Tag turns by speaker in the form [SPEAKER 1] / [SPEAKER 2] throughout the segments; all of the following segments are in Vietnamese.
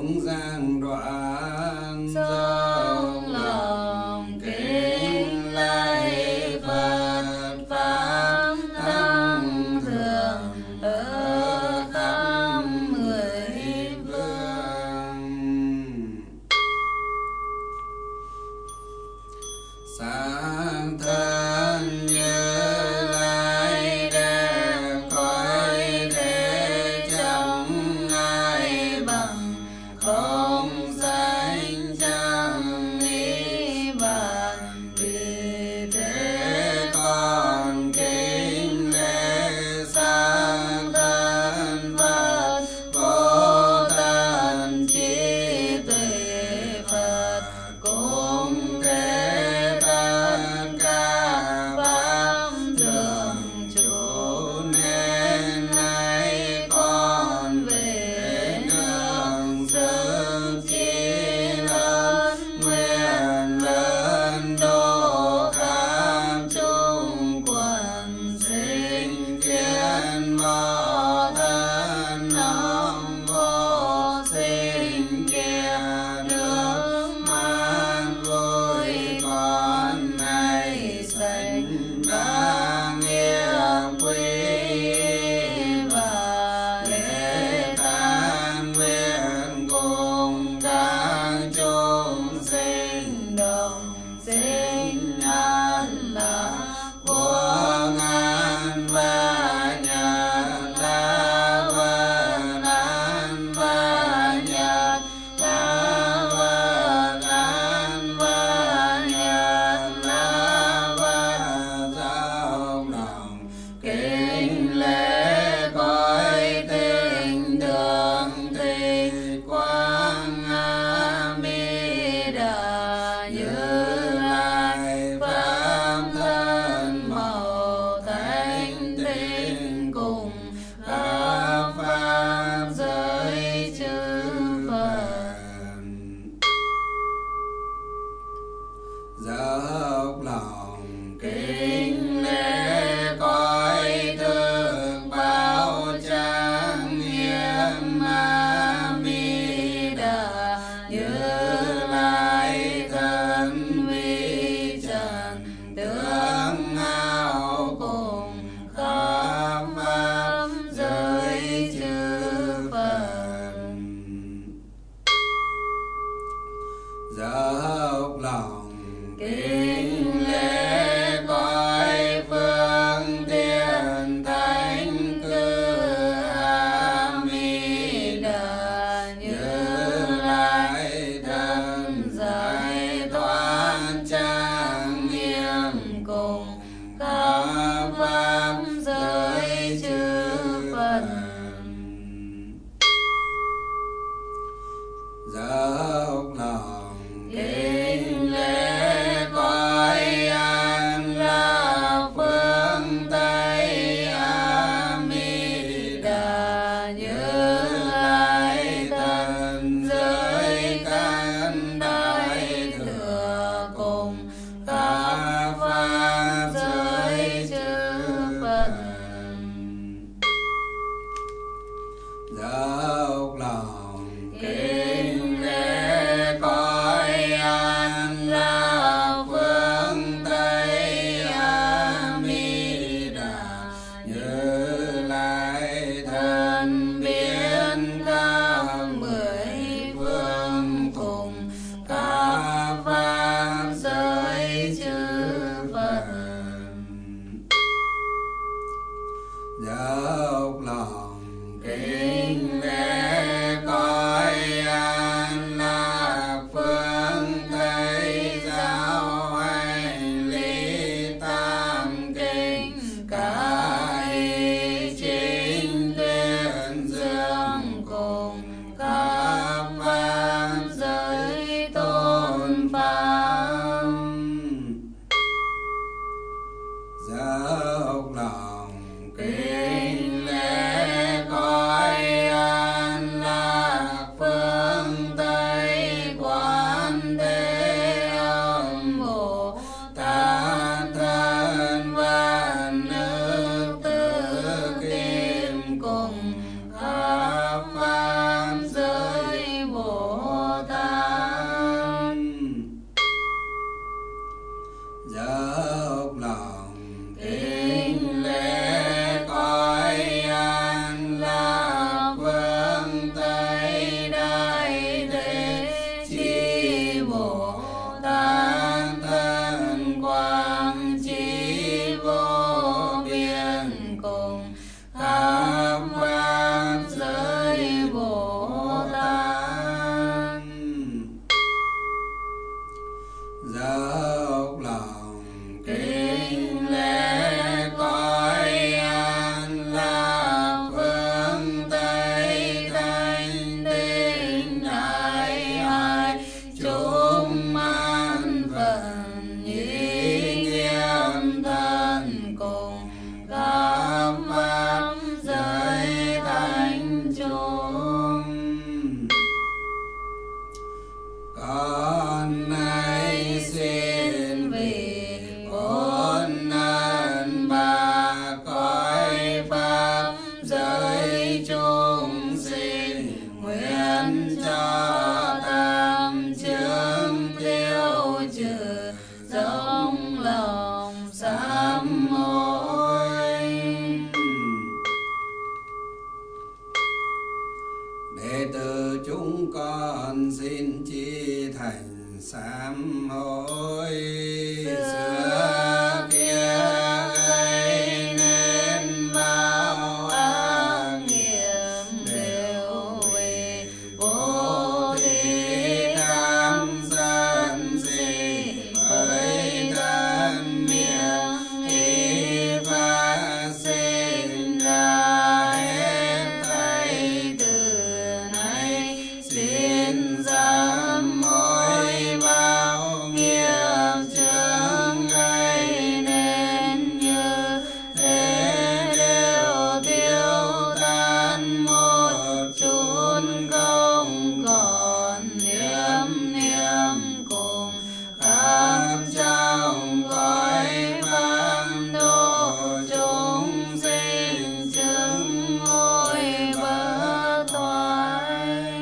[SPEAKER 1] không gian đoạn
[SPEAKER 2] dâng lòng kính lạy Phật pháp tăng thượng ở khắp mười phương.
[SPEAKER 1] Sáng thân Như Lai đem cõi thế chẳng ai bằng, không sánh chẳng ý bàn. Vì thế con kính lễ sáng thân Phật Bồ Tát trí tuệ Phật, cũng thế tất cả pháp thường trụ. Nên nay con về nương sức chí lớn, nguyện lớn độ khắp chúng quần sinh. Kiến vô thân ông vô sinh kia, nước mắt vui con này sanh đáng nghĩa quý. Và lễ tán nguyện cùng các chúng sinh đồng sinh an lạc của ngàn và nhật la vân an và nhật la vân an và nhật la vân. Giáo lòng kính lễ cõi tình đường thị quang A Di Đà Như Lai pháp thân màu thánh tinh cùng các pháp giới chư Phật. Dốc lòng kính lễ cõi thượng bảo trang nghiêm A Di Đà Như Lai thân vi trần tướng hào cùng khắp pháp giới chư Phật. Dốc lòng kính lễ cõi phương tiện thánh cư A Di Đà Như Lai thân giải thoát trang nghiêm cùng các pháp giới chư Phật. Dốc lòng kính lễ cõi an lạc phương Tây A Di Đà Như Lai thân giới căn đại thừa cùng các pháp giới chư Phật. Dốc lòng kính lễ cho tam chướng tiêu trừ rộng lòng sám hối. Đệ tử chúng con xin chi thành sám hối. Xưa kia gây nên bao ác nghiệp đều vì vô thí tham sân si bởi thân miệng ý phát sinh ra. Hết thảy từ nay xin sám hối bao nghiệp chướng gây nên như thế đều tiêu tan một chút không còn. Niệm cùng khắp trong cõi phàm độ chúng sinh chứng ngôi bất thoái.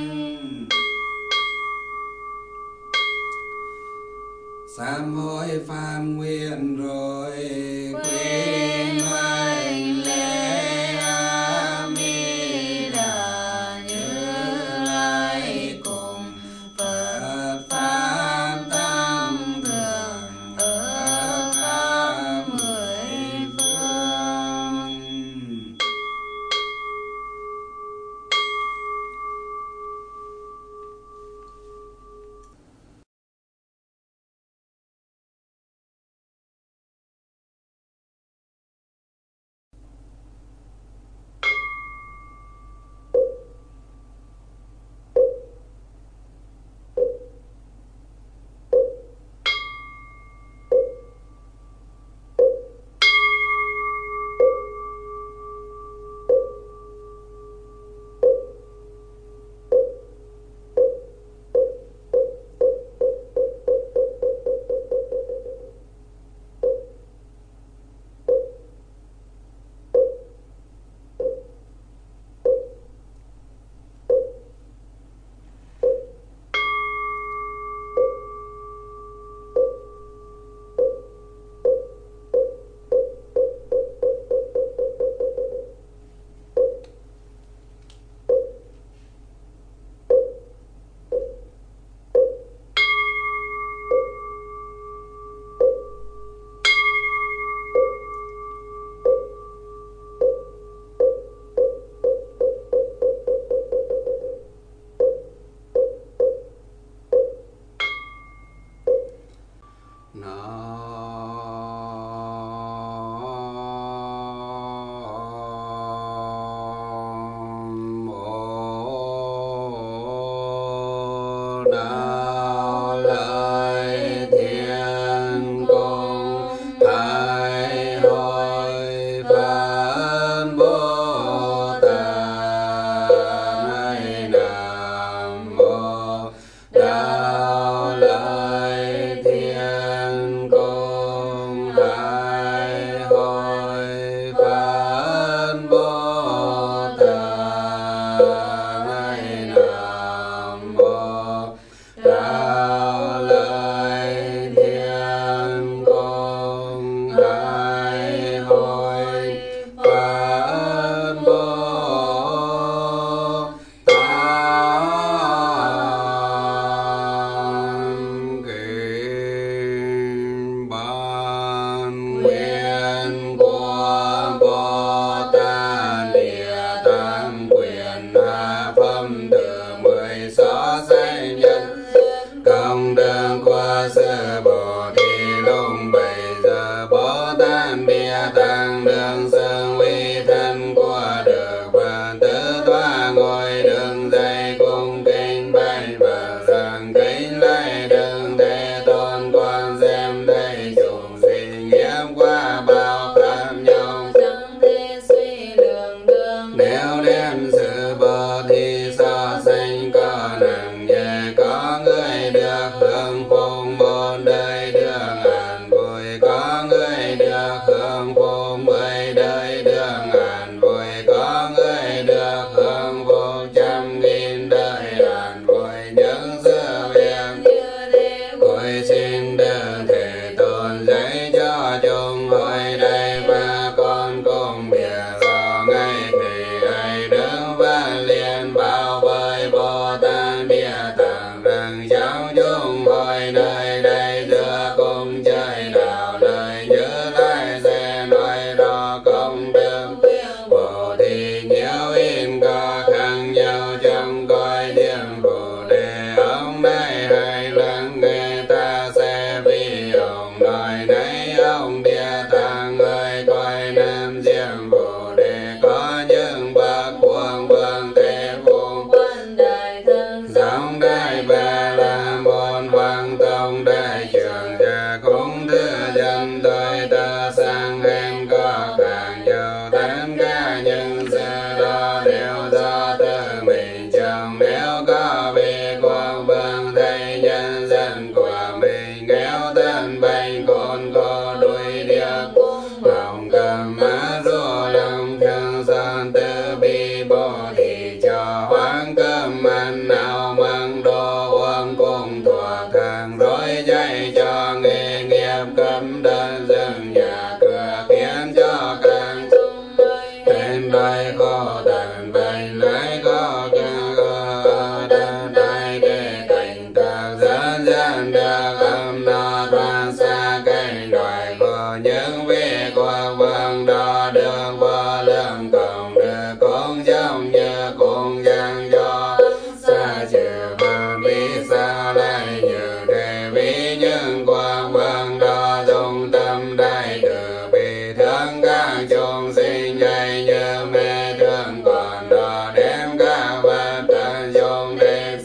[SPEAKER 1] Sám hối phạm nguyện rồi quy mệnh lễ A Di Đà Như Lai cùng Phật pháp tăng thượng ở khắp mười phương. Đạo lời thiên cung Thái hội Phật Bồ Tát. Này Nam mô đạo lời thiên cung Thái hội Phật Bồ Tát. Này Nam mô ban nào mang đô quân cùng thuộc hàng rối dạy cho nghề nghiệp cấm đơn dừng nhà cửa khiến cho càng tên đai có tàn bệnh lấy có đơn đai để cảnh tạc dẫn dẫn được âm nó toàn xa cảnh đoài có những vị qua vâng đó được vô lượng cộng được cũng giống như cũng chẳng cho xa trừ bàn vì sao lại như thế vì những quang vâng đó dùng tâm đại từ bi thương các chúng sinh dạy như mê thương còn đó đem các vật tận dụng đem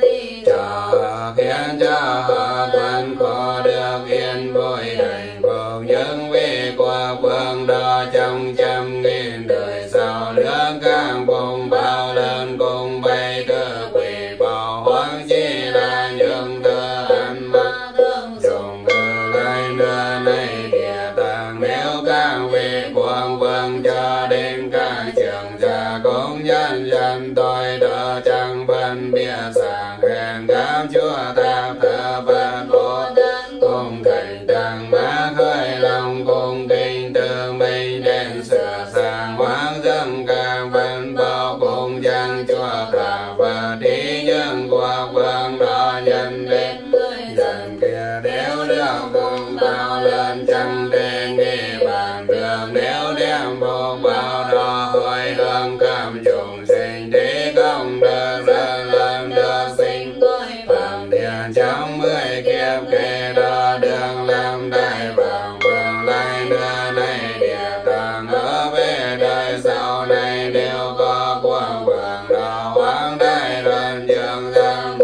[SPEAKER 1] cho khiến cho họ thuận có được yên vui hạnh phúc những vị qua phương đó trong trăm nghìn đời sau nước các vùng bao lớn cùng bay tự quỷ bảo hoang chỉ là những thứ ăn mặc dùng từ lại nơi này địa tạng nếu các vị quang vương cho đến các trường gia cũng nhân dân tôi đỡ chẳng phân biệt sàng khen cảm chúa tạp thờ vật bồ tát cùng thành tăng má khởi lòng cùng kinh từ mình đến sửa sang hoang dâng các văn bảo cùng chẳng chúa tạp và đi những qua vương đó nhân đến dần kia đều được cùng bao lần chẳng đề nghị bàn đường nếu đem vô bao đó hồi hương cảm trùng sinh đi công được lần được sinh phạm thiền trong 10 kiếp kê đó đường làm đại vàng vương lại nữa này địa tạng ở về đời sau này đều có quang vương đó hoang đại luận dương giang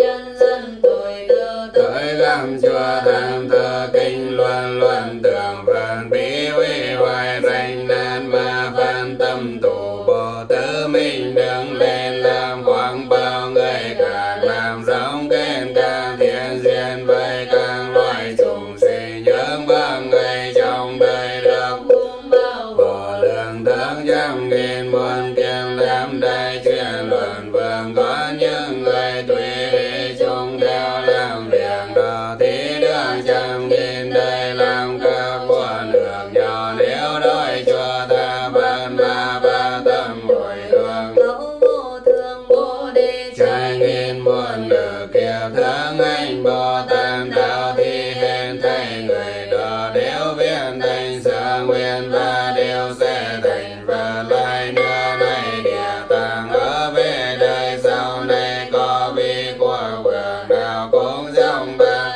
[SPEAKER 1] tới găm chùa tham thơ kinh luân luận tưởng phần bí huy hoài danh nan ma phan tâm tụ bộ tứ minh đứng lên làm quảng bao người cả làm rong khen ca thiện duyên với các loài chúng sinh những bằng người trong đời được bỏ lượng tháng trăm nghìn muôn kiếp làm đại truyền luận vương có những người tùy chúng đều làm việc đó thì được trăm nghìn đời làm các quân được nhỏ nếu đôi chùa tha ban ma ba tâm hồi hương trái nghìn muôn được kiếp tháng anh bồ tát đạo thì hẹn thay người đó đều viên thành sở nguyện và đều sẽ thành và lại nữa này địa tạng ở về đời sau này có vị của vườn nào cũng giống ba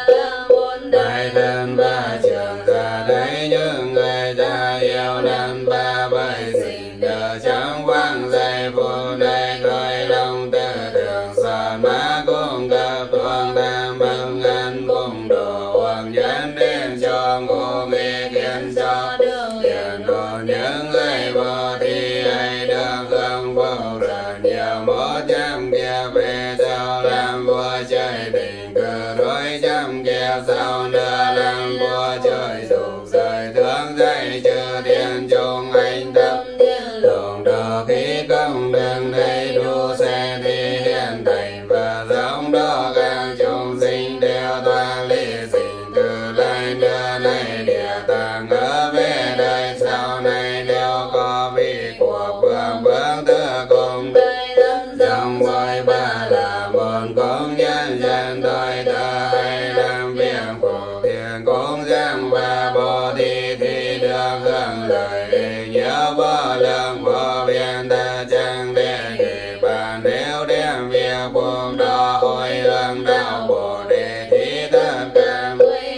[SPEAKER 1] đại thân và trường ra đấy những người ta yêu lần ba bảy sinh đờ chẳng vang giây phút này khởi lòng tư tưởng son má cũng gặp tuồng tam mừng ăn cùng đồ hoàng nhân đến cho ngô nghề khiến cho tiền đồ những người vô thì ai được hưởng vô rất nhiều 100 kiếp về sau làm vua trời tình cờ đôi trăm kiếp sau nữa làm vua trời dục rời thương dạy chư thiên chúng anh tâm đồng đó khi công đường đầy đủ sẽ thì hiện thành và giống đó các chúng sinh đều toàn ly sinh từ lại nữa này địa tạng ở về đời sau này đều có vị của vương vương tư cùng trong mỗi ba là một công nhân dân tôi ta hay làm việc phổ thiện cũng giang và bồ thì được hưởng lời nhớ vô lượng vô biên ta chẳng để kỳ bàn nếu đem việc buộc đó hồi hương đạo bồ đề thì tất cả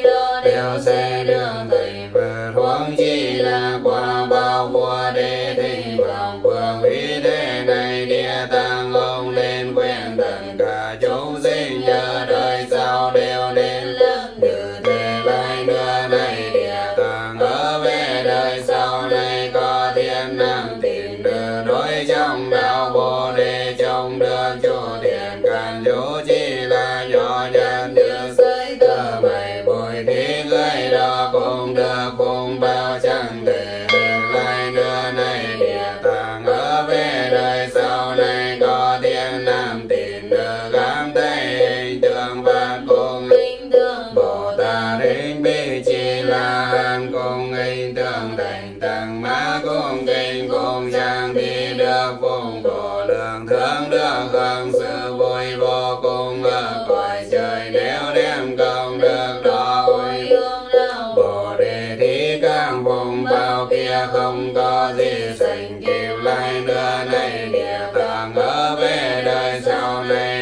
[SPEAKER 1] đều sẽ đường thành vượt huống chi là qua bao vua đề thì vọng vương vì thế này địa tạng ông nên quen tất cả chúng sinh nhờ đời sau đều đến như thế lại nữa này địa tạng ở về đời sau này có thiên nam tìm đưa đối trong đạo bồ đề trong được chủ thiện can chủ chi là nhỏ nhân như thơ mày bồi thì người đó cũng được cùng bao chẳng thể lại nữa này địa tạng ở về đời sau này có thiên nam tìm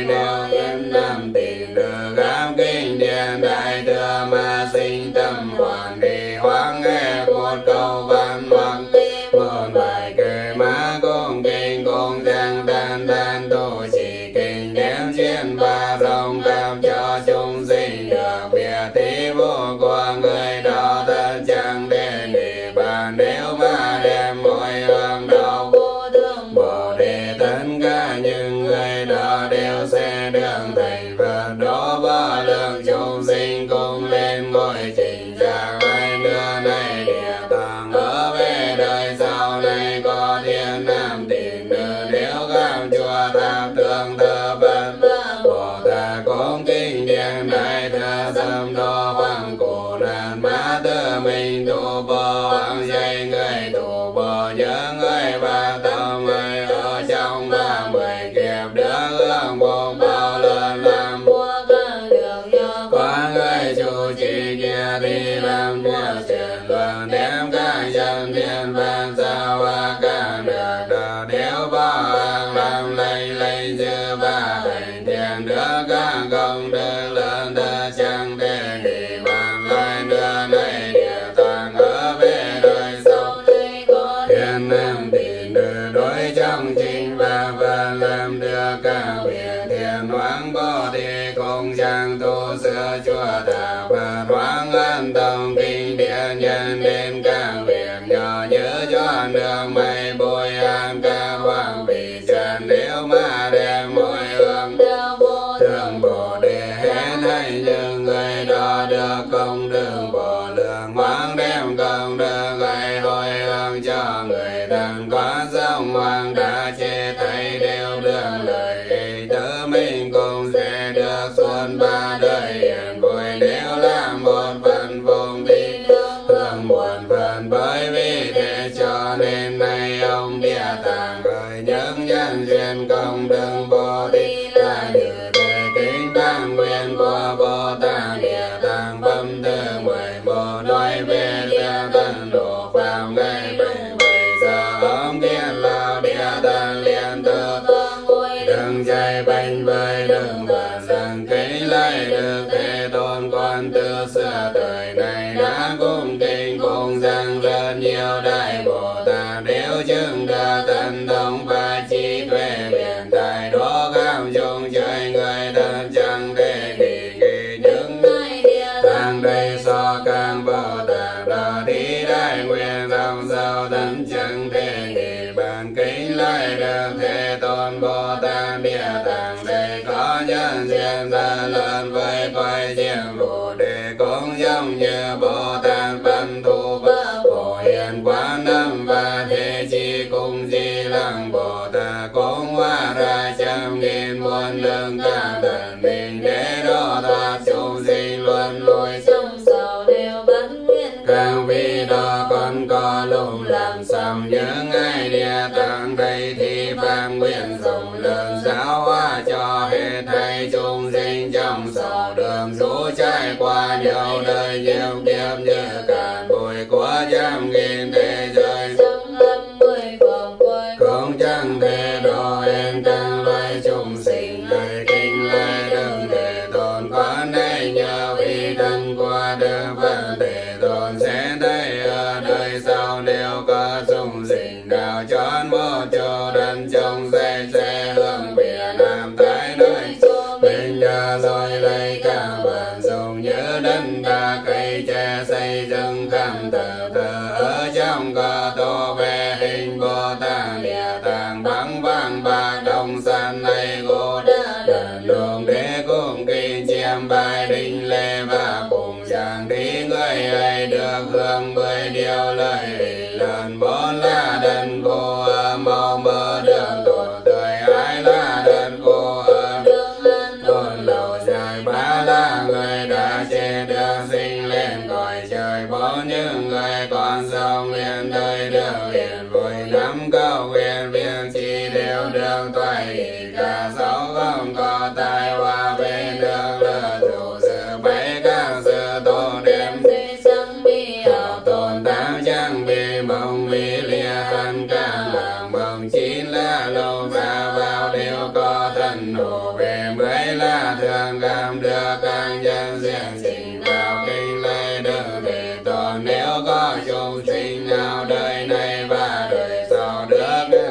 [SPEAKER 1] đều viên năm tiền được khám kinh điển đại thừa mà sinh tâm hoàn đi hoang nghe một câu văn hoặc một bài kệ má cung kinh cung giang đan đan tu chỉ kinh đếm chuyên ba rộng cảm cho chúng sinh được biệt tí vô của người đó thân chẳng đến địa bàn nếu mà đem mọi hướng đâu Bồ đề tất cả những người đó đều sẽ đường thành Phật đó ba lượng chúng sinh cùng lên ngôi trình trạng hai nữa này địa tạng ở về đời sau này có thiên nam tiền nữ nếu cảm chùa tháp tượng thờ Phật Bồ Tát cũng kinh điển đại thừa dâm đo hoàng cổ nạn má tư mình tu bồ hoàng dạy người tu bồ nhớ người và tâm người ở trong 30 kiếp được hưởng bộ bao lần làm có người chủ trì kia đi làm theo truyền luận đem các chân thiên văn sao và cả được đờ nếu bỏ hàng làm lấy dư ba thành tiền được các công đức lớn ta chẳng thể đi bàn lại nữa này địa tạng ở về đời sau thiên nam tiền nữ đối trong chính và làm được cả việc thiền hoang bồ đề cùng chẳng tu sửa chùa tháp Phật hoang ân tông kinh điển nhân đến các việc nhỏ nhớ cho đường mây bồi an các hoàng vị trần nếu mà đem mỗi hương thường bồ đề hết hay những người đó được công đường bồ lượng hoang đem công đức gây hồi hướng cho người thân có dòng hoàng đã chế thấy đều được lời tớ mình cũng sẽ được xuân ba đời hiền vui nếu làm một phần vùng đi hưởng một phần bởi vì thế cho nên nay ông địa tạng gửi những nhân duyên công đức bồ đề là như thế kính tăng nguyện của Bồ Tát địa tạng bấm thư 11 nói về theo tận độ phạm ngày 77 giờ ông kiến lao địa tạng liên tự đừng chạy bánh với đừng bận rằng kính lại được thế tôn con từ xưa đời này đã cung kinh cùng rằng rất nhiều đại Bồ Tát đều chứng được thần thông và trí tuệ biện tài đó cảm chung chơi người thân chẳng thể đi nghĩ những thang đây so càng Bồ Tát đó đi đại nguyện lòng giàu thân chẳng thể nghĩ bàn kính lại được thế tôn Bồ Tát địa tạng đây có nhân duyên ra lớn với quay diệm Bồ đề cũng giống như Bồ Tát văn thù Phổ Hiền Quán Âm và Thế Chi cùng Di Lặc Bồ Tát cũng hóa ra trăm nghìn muôn đường cả thần mình để độ thoát chúng sinh luân hồi càng vì đó còn có lúc làm xong những ngày địa tạng đây thì phạm nguyện rộng lớn giáo hóa cho hết thảy chúng sinh trong sáu đường rũ trải qua nhiều đời nhiều kiếp như cạn bụi của trăm nghìn thế giới cũng chẳng thể độ yên tăng loài chúng sinh đời kinh lai đừng để tồn con đây nhờ vì thân của Đức Phật để tồn sẽ thấy ở đời sau nếu có chúng sinh nào chọn một chỗ đất trồng sẽ hướng phía nam thái nơi mình đã rồi lấy cả vận dụng như đất đá cây tre xây dựng khăm thờ ở trong có tô về hình Bồ Tát địa tạng bằng vàng bạc đồng san này gỗ đàn đường đế cùng kinh chiêm bài đinh lễ và cùng chàng đi người ấy được hưởng 10 điều lời lần 4 là đần cô màu mơ đường tuổi tươi ai là đần cô còn lâu dài 3 thường cảm được các nhân duyên trình đạo kinh lễ đừng để tỏ nếu có chúng sinh nào đời này và đời sau được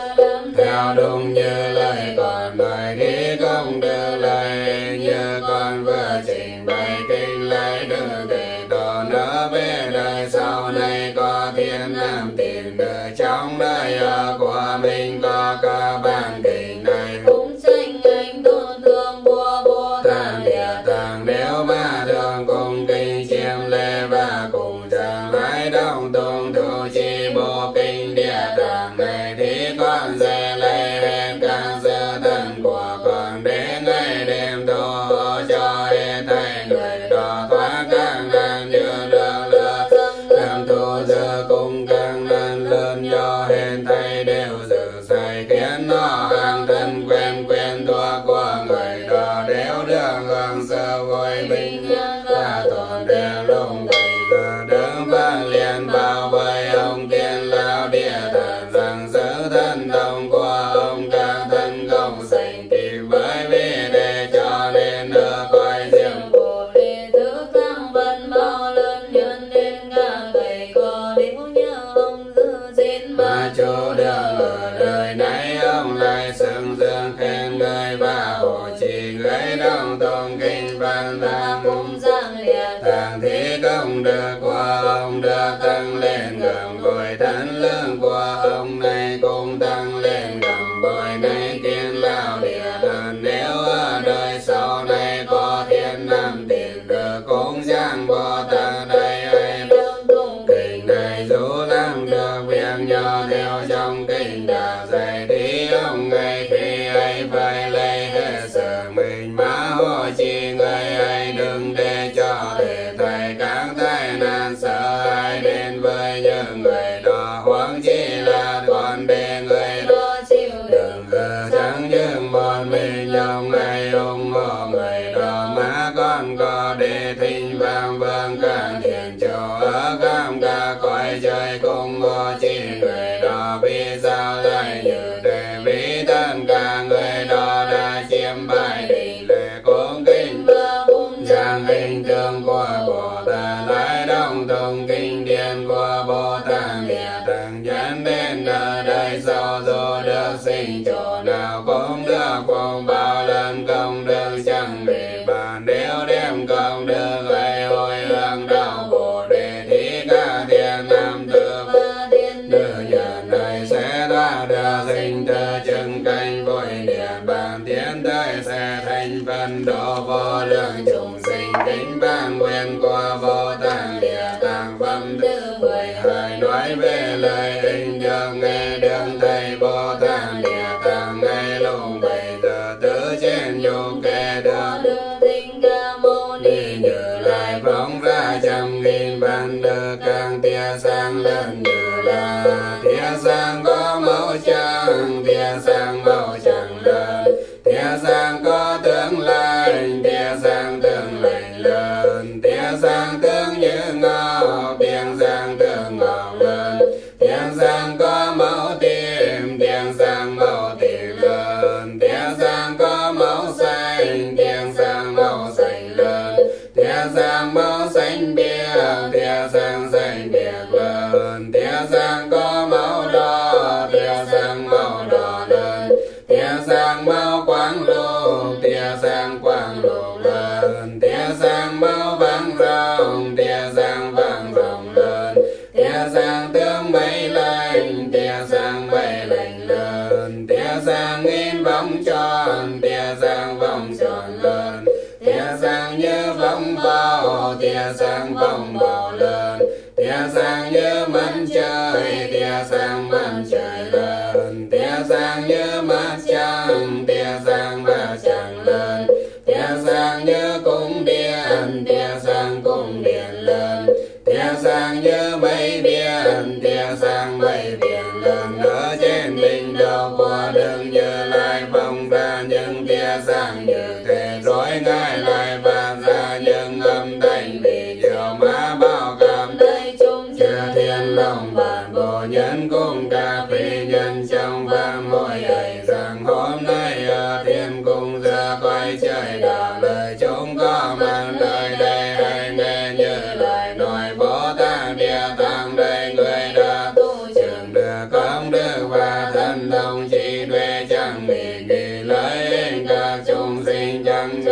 [SPEAKER 1] theo đúng như lời còn nói thì không được lời như con vừa trình bày kinh lễ đừng để tỏ nữa về đời sau này có thiên nam tiền đời trong đời của mình có các bản kinh này
[SPEAKER 2] cũng tranh anh tôn thương Bồ Tát Địa
[SPEAKER 1] Tạng nếu mà thường cùng kinh chiêm lễ và cùng giảng lại đồng tùng thủ chi bộ kinh Địa Tạng này thì con sẽ lấy hết các sự thân của con để ngày đêm tu cho hết thảy người đó thoát các nạn như được lừa làm tu giờ cùng các nạn lớn do hết thảy đều dự sai khiến nó hàng thân quen thuộc của người đó đều được hưởng sự vui bình và tổn đều lung bây giờ đứng và liền bảo với ông tiên lão Địa Tạng rằng giữ thân đồng của ông các thân không sanh kịp với vì để cho nên được coi riêng
[SPEAKER 2] Bồ Đề thức tăng vận bao lớn nhân đến ngã gầy có điếu như ông giữ gìn
[SPEAKER 1] mà chủ đường ở đời này ông lại xưng dương khen người và hộ trì người đồng tôn kinh văn
[SPEAKER 2] và
[SPEAKER 1] tăng
[SPEAKER 2] cùng giảng liệt
[SPEAKER 1] Tạng thì công đức của ông được tăng lên gần bội thân lương của ông này cũng tăng lên gần bội này tiên lão Địa Tạng nếu ở đời sau này có thiên nam tiền được cũng giảng Bồ Tát đây ấy
[SPEAKER 2] đồng tùng
[SPEAKER 1] kinh này dù làm được việc nhỏ theo trong kinh đã dạy thì ông ngày khi ấy phải lấy hết sự mình mà hộ trì người ấy đừng để cho thể thầy các tai nạn sợ hãi đến với những người đó hoặc chỉ là còn để người đó
[SPEAKER 2] đó chịu đựng
[SPEAKER 1] chẳng những một mình ông ấy ủng hộ người đó mà còn có để thỉnh vang vang các thiền chỗ ở khắp các cõi trời cùng hộ trì người đó vì sao lại như thế vì tất cả người đó đã chiêm bài định lễ cung kính
[SPEAKER 2] và cùng
[SPEAKER 1] giảng hình tượng của Bồ Tát lại đồng tùng kinh điển của Bồ Tát Địa Tạng dẫn đến đời sau dù được sinh chỗ nào cũng được cùng bao lần công đức chẳng bị bàn đều đem công đức ấy hồi hướng đạo Bồ Đề thì các thiên nam tử
[SPEAKER 2] và điện
[SPEAKER 1] nữ nhân này sẽ thoát được sinh tử chứng cảnh vui điện bàn tiến tới sẽ thành phần độ vô lượng chúng sinh kính ban nguyện của Bồ Tát Địa Tạng phẩm thứ 12 nói về lời hình được nghe đường thầy Bồ Tát Địa Tạng ngay lúc bây giờ tứ trên dục kể được
[SPEAKER 2] đưa tình ca mâu ni
[SPEAKER 1] đi như lại phóng ra trăm nghìn vạn đức càng tia sáng lớn như là tia sáng có màu trắng tia sáng màu trắng lớn tia sáng có tướng lành tia sáng tướng lành lớn tia sáng tướng như ngọc tia sáng tướng ngọc lớn tia sáng có màu tím tia sáng màu tím lớn tia sáng có màu xanh tia sáng màu xanh lớn tia sáng màu xanh biếc tia sáng xanh biếc lớn tia sáng có màu đỏ tia sáng màu đỏ lớn tia sáng màu quang lục tia sáng quang lục lớn tia sáng màu vàng ròng tia sáng vàng ròng lớn tia sáng tướng mây lành tia sáng mây lành lớn tia sáng in vòng tròn tia sáng vòng tròn lớn tia sáng như vòng bao tia sáng vòng bao lớn tia sáng như mặt trời tia sáng mặt trời lớn tia sáng như mặt trăng tia sáng mặt trăng lớn tia sáng như cung điện tia sáng cung điện lớn tia sáng như mây biển tia sáng mây biển lớn ở trên đỉnh đầu của đường Như Lai phong ra những tia sáng như thế rồi ngài lại phát ra những âm thanh vì nhiều má bao cảm
[SPEAKER 2] đây chúng
[SPEAKER 1] chư thiên long bản bộ nhân cùng các phi nhân trong và mỗi ấy rằng hôm nay ở thiên cung giữa cõi trời đạo
[SPEAKER 2] chẳng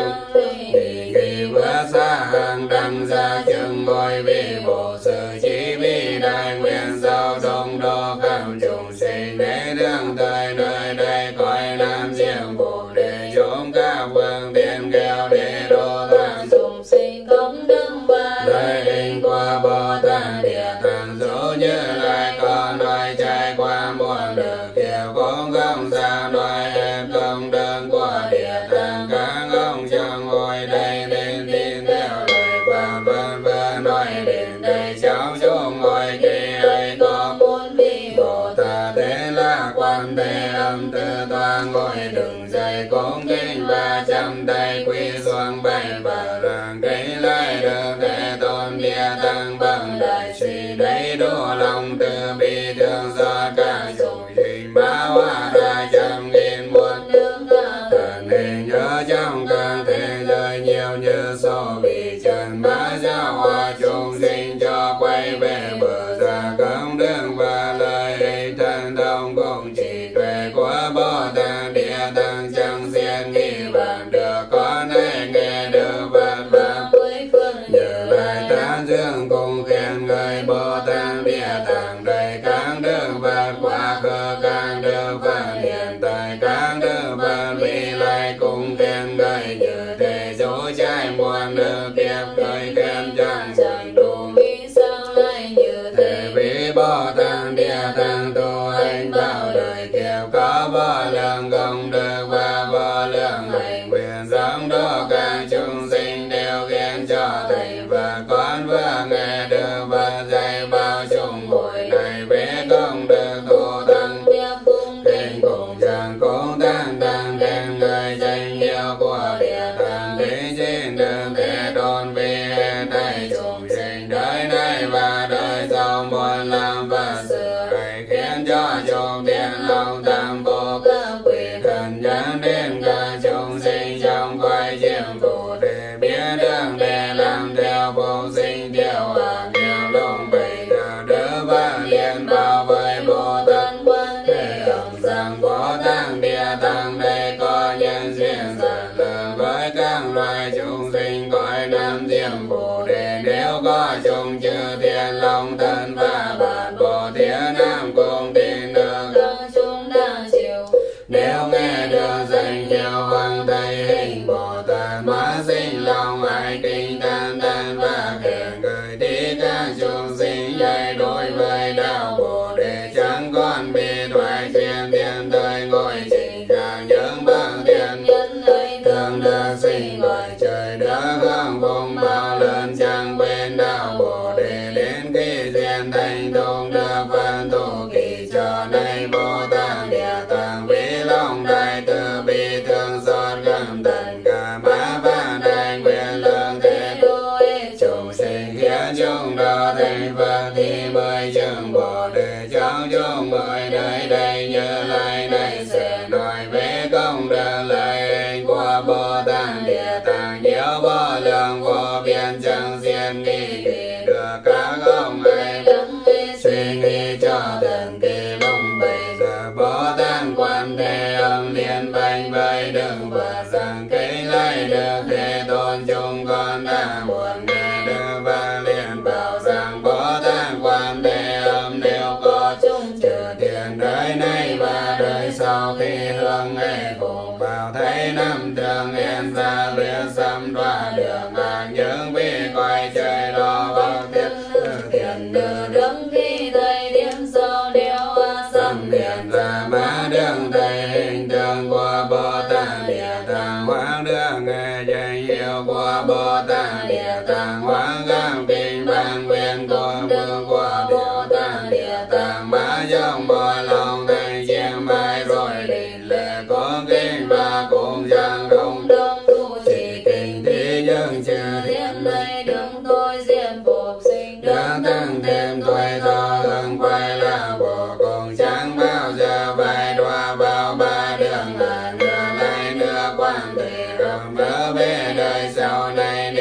[SPEAKER 1] vì kỳ vượt xa hàng đăng gia chứng ngôi vi bộ sự chí vi đại nguyện giao đông đô khắp chúng sinh để đương thời nơi đây cõi nam diệm bồ đề chúng các phương tiện kêu để đô tham
[SPEAKER 2] chúng sinh công đức ba
[SPEAKER 1] đại hình qua Bồ Tát Địa Tạng dỗ Như Lai con nói trải qua muôn đời kiều cũng không sao nói hết công đức của Địa Tạng các ông trong ngồi đây nên tin theo lời Phật vân vân nói đến đây cháu chúng ngồi kỳ ấy có
[SPEAKER 2] bốn vị
[SPEAKER 1] Bồ Tát Thế La Quan Thế Âm Tư Toa ngồi đứng dậy cũng kinh 300 tay quy xuống bảy bảo rằng kính lại được Thế Tôn Địa Tạng bằng đại sĩ đầy đủ lòng từ bi thương do cả chúng sinh báo hóa ra trăm nghìn muôn
[SPEAKER 2] nước
[SPEAKER 1] thần hình nhớ trong các thế giới nhiều như số vì trần bá giáo hóa chúng sinh cho quay về bờ ra công đức và lợi ích thần thông cùng trí tuệ của Bồ Tát Địa Tạng chẳng xiên nghi bàn được con ấy nghe được vật pháp
[SPEAKER 2] với phương
[SPEAKER 1] Như Lai tán dương cùng khen ngợi Bồ Tát Địa Tạng đầy các đức vật quá khứ các đức vật hiện tại các đức vật vị lai cùng khen ngợi như thế dấu trái muôn đức kiếp khởi khen chẳng chẳng đủ
[SPEAKER 2] vì sao lại như
[SPEAKER 1] thế
[SPEAKER 2] thế
[SPEAKER 1] vì Bồ Tát Địa Tạng tu hành bao đời kiếp có vô lượng công đức và vô lượng hạnh nguyện giống đó các chúng sinh đều khiến cho thầy và con vừa nghe được và dạy bao chúng buổi này về công đức tu tăng
[SPEAKER 2] việc cùng
[SPEAKER 1] kinh cùng chẳng cũng tăng tăng khen người danh hiệu của Địa Tạng thế trên đường thế tôn vì hết thảy chúng sinh đời này và đời sau muôn làm và sự hãy khiến cho chúng tiên lòng tam vô
[SPEAKER 2] các quỷ
[SPEAKER 1] thần nhắn đến cả chúng sinh trong quay chiếm phụ để biết đường để làm theo vô sinh theo hòa nghèo lông bầy nhờ đỡ và liên bảo với Bồ Tát
[SPEAKER 2] quan
[SPEAKER 1] để ông rằng Bồ Tát Địa Tạng đây có nhân duyên giản lờ với các loài chúng sinh cõi nam diệm bồ đề nếu có chúng chư thiên long thân và bản Bồ Thiên Nam cùng tin được
[SPEAKER 2] các chúng đang chịu
[SPEAKER 1] nếu nghe được danh hiệu hoàng thầy hình Bồ Tát mà sinh lòng ai kinh than than và khen người đi các chúng sinh dạy đối với đạo Bồ đề chẳng còn bị thoái chuyên thiên thời ngồi trình cả những bậc thiện
[SPEAKER 2] nhân ấy
[SPEAKER 1] thường được sinh ngoài trời đất hương vùng bao lần chẳng quên đạo Bồ đề đến khi duyên thành thông được phân thủ kỳ cho nay Bồ Tát Địa Tạng vì lòng đại từ bi thương xót gầm tận cả má và đại nguyện lượng thế
[SPEAKER 2] đôi
[SPEAKER 1] chúng sinh khiến chúng đó thành Phật thì mới chứng Bồ đề trong chúng mới nơi đây Như Lai này sẽ nói về công đức lợi ích của Bồ Tát Địa Tạng nhiều vô lượng vô biên chẳng xiên nghi được các ông ấy
[SPEAKER 2] đấng mê
[SPEAKER 1] suy nghĩ cho thần kỳ lung bày giờ Bồ Tát Quan Thế Âm liên bành với đừng và rằng kính lấy được Thế Tôn chúng con đã buồn nghe được và liền bảo rằng Bồ Tát Quan Thế Âm nếu có
[SPEAKER 2] chúng
[SPEAKER 1] trừ tiền đời này và đời sau khi hương nghe cùng vào thấy năm trường yên ra luyện xâm đoạ đường hàng những vị coi trời lo bậc thiết thiện
[SPEAKER 2] từ đấng khi thầy điểm sau đeo
[SPEAKER 1] xâm hiện ra má đường thầy hình tượng của Bồ Tát Địa Tạng hoang đường nghe danh hiệu của Bồ Tát Địa Tạng hoang gam kinh ban nguyện của vương của Bồ Tát Địa Tạng má trong bò lòng thành chiêm mai rồi đình lệ có kinh và cùng giang đông
[SPEAKER 2] đông tu
[SPEAKER 1] chỉ kinh thi những chữ
[SPEAKER 2] thiên này đừng tôi diện phục sinh
[SPEAKER 1] đương tăng thêm tuổi thọ hương quay là bộ cùng chẳng bao giờ vai đoa bao ba đường là nửa lại nửa quan thì rộng đỡ về đời sau này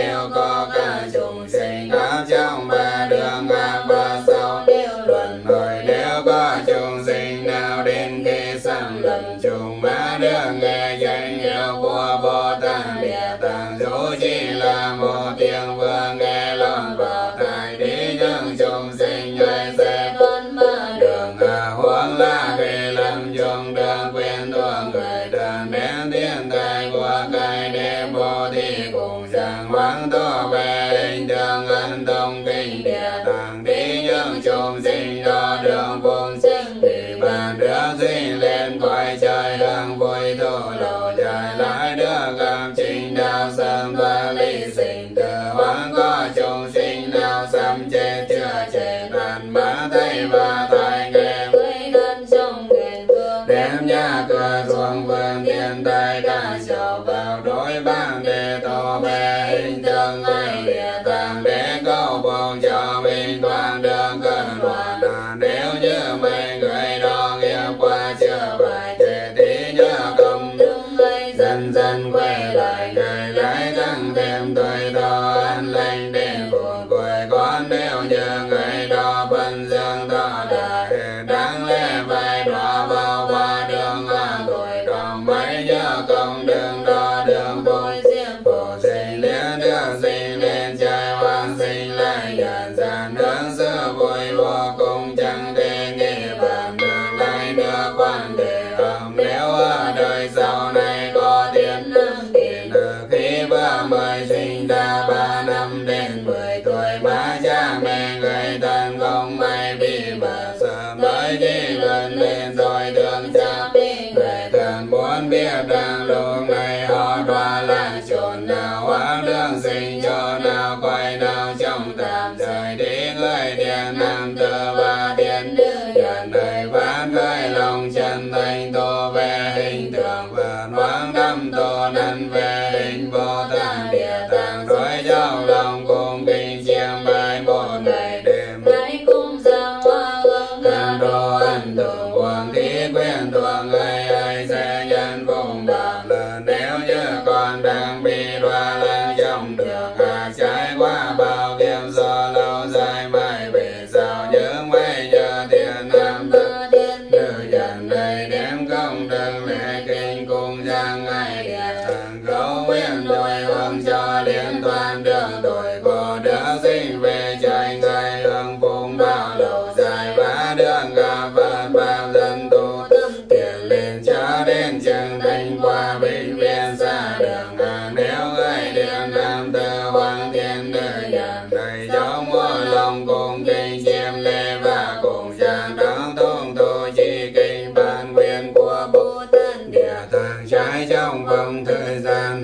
[SPEAKER 1] quan đề tô về hình tượng ngài địa tạng để cầu bồng cho mình toàn đường cơn loạn. Nếu như mấy người đó nghiệp qua chưa phải chế thì nhớ công đức ấy dần dần quay lại ngày lại tăng thêm tuổi thọ an lành đến buồn cuối con. Nếu như người đó bần dương thọ đại đáng lẽ phải đọa vào ba đường hoa tuổi đồng mấy nhớ công đức đó đường bồi diêm phổ sinh liên đường sinh lên trời hoàng sinh lại nhân gian hướng xưa vui vô cùng chẳng thể nghĩ bàn được lại nữa quan đề âm. Nếu ở đời sau này có thiên năng tiền khi vừa mới sinh ra 3 năm đến 10 tuổi mà cha mẹ người thân không may bị mà sớm tới đi gần lên rồi đường cha người thân muốn biết đang lúc này họ đọa là chốn nào hoặc đường sinh chỗ nào quay nào trong tạm rời đi người điện nam tử và điện nữ nhân đời phát khởi lòng chân thành tô về hình tượng và hoang năm tô năn về hình Bồ Tát địa tạng rồi trong lòng cùng kinh chiêm bài một ngày đêm
[SPEAKER 2] hãy cùng giang hoa gương
[SPEAKER 1] ăn đồ ăn tưởng hoàng thí quyền thuộc ai sẽ nhân vùng bạc lần. Nếu như con đang bị đọa lạc trong đường ác trải qua bao kiếp do lâu dài mãi về sau những mấy nhờ tiền nam tử nữ nhân này đem công đức lễ kinh cùng giang ai địa tạng cầu nguyện đôi hướng cho liên toàn đường tuổi khổ được sinh về trời người hưởng phụng bao lâu dài và đường gặp Phật pháp dân tu tiền lên cho đến trường thành qua bệnh viện xa đường nếu người điện nam tử hoàng thiên nữ nhân đầy trong mùa lòng cùng kinh chiêm lễ và cùng giang đắng tung tu chi kinh ban nguyện của Bồ Tát địa tạng trái trong vòng thời gian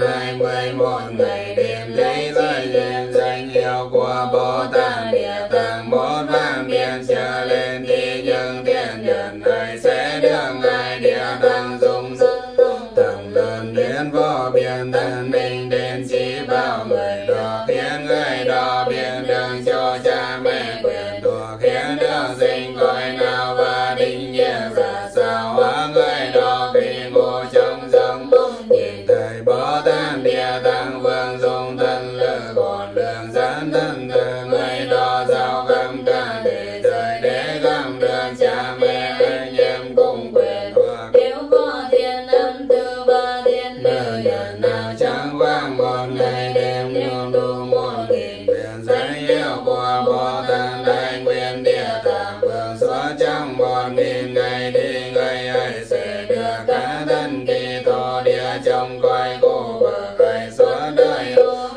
[SPEAKER 1] 21 ngày đêm thấy giới danh hiệu của Bồ Tát địa tạng 1.000 biến trở lên thì những thiên nhân này sẽ được ngài địa tạng dùng tầng lớn đến vô biên thần minh đến chỉ bảo người đó khiến người đó biết đường cho cha mẹ quyền thuộc khiến đường sinh cõi nào và định nghĩa ra sao hóa người đó khi ngủ trong giấc nhìn thấy Bồ Tát địa tạng vương dùng thân lực còn lượng dẫn thân từ người đó giao găm cả để rời để găm được cha mẹ anh em cùng quyền thuộc.
[SPEAKER 2] nếu có thiên nam tử và thiên nữ nhân nào
[SPEAKER 1] Chẳng vang một ngày đêm nhuộm đủ 1.000 biển danh hiệu của Bồ Tát đại nguyện địa tạng vương xuất trong 1.000 ngày thì người ấy sẽ được cả thân kỳ thọ địa trong cõi khổ bờ gây suốt đời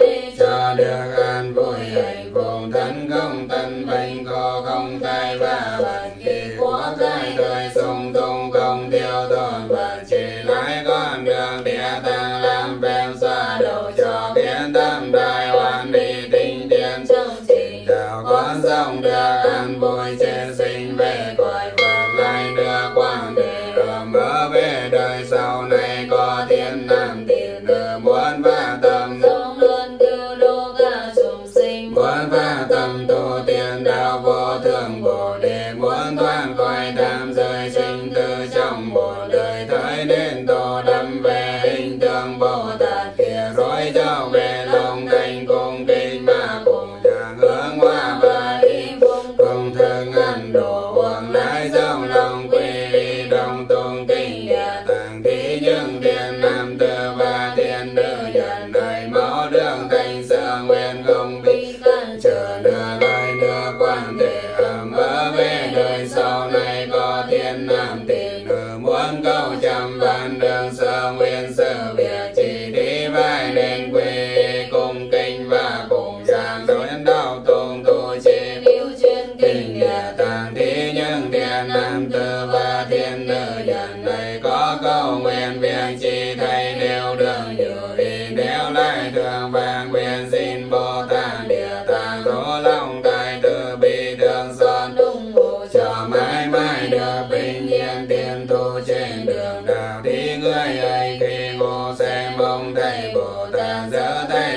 [SPEAKER 1] cho được an vui hạnh phúc thân không tân bệnh khổ không tai và bệnh kỳ của cái đời sung tung không tiêu tổn và chỉ lại con đường địa tạng làm phép xóa đầu cho kiến tâm đại hoàn đi tinh điển
[SPEAKER 2] trong trình
[SPEAKER 1] đạo con dòng được an vui chế sinh về cõi Phật lại được quan đề ẩm mơ về đời sau này có thiên nam tiền nữ muốn và tâm
[SPEAKER 2] sống luôn cứu độ cả chúng sinh
[SPEAKER 1] muốn và tâm tu tiên đạo vô thượng bồ đề muốn thoát khỏi tham rơi sinh tử trong một đời thời đến tổ đâm về hình tượng Bồ Tát kia rồi trở về lòng thành cùng kinh mà cùng giảng hướng hoa và y phụng cùng thường ăn đồ uống lại trong lòng quy đồng tung kinh địa tạng thì những thiên nam tử và thiên nữ nhân đời máu đường thành sở nguyện không bị chờ đưa lại đưa quan đề ẩm mơ về đời sau này có thiên nam tiền nữ muốn cầu trăm vạn đường sở nguyện sự việc chỉ đi vai nên quê cùng kinh và cùng giảng đối đạo tùng tu chi
[SPEAKER 2] lưu truyền
[SPEAKER 1] kinh địa tạng thì những thiên nam tử và thiên nữ nhân này có cầu nguyện việc chi thầy đều đường như ý đều lại thường vàng nguyện xin Bồ Tát địa tạng đỗ lòng đại từ bi đường son
[SPEAKER 2] ủng hộ
[SPEAKER 1] cho mãi mãi được bình yên tiền tu trên đường đạo thì người ấy khi ngộ xem ông thầy Bồ Tát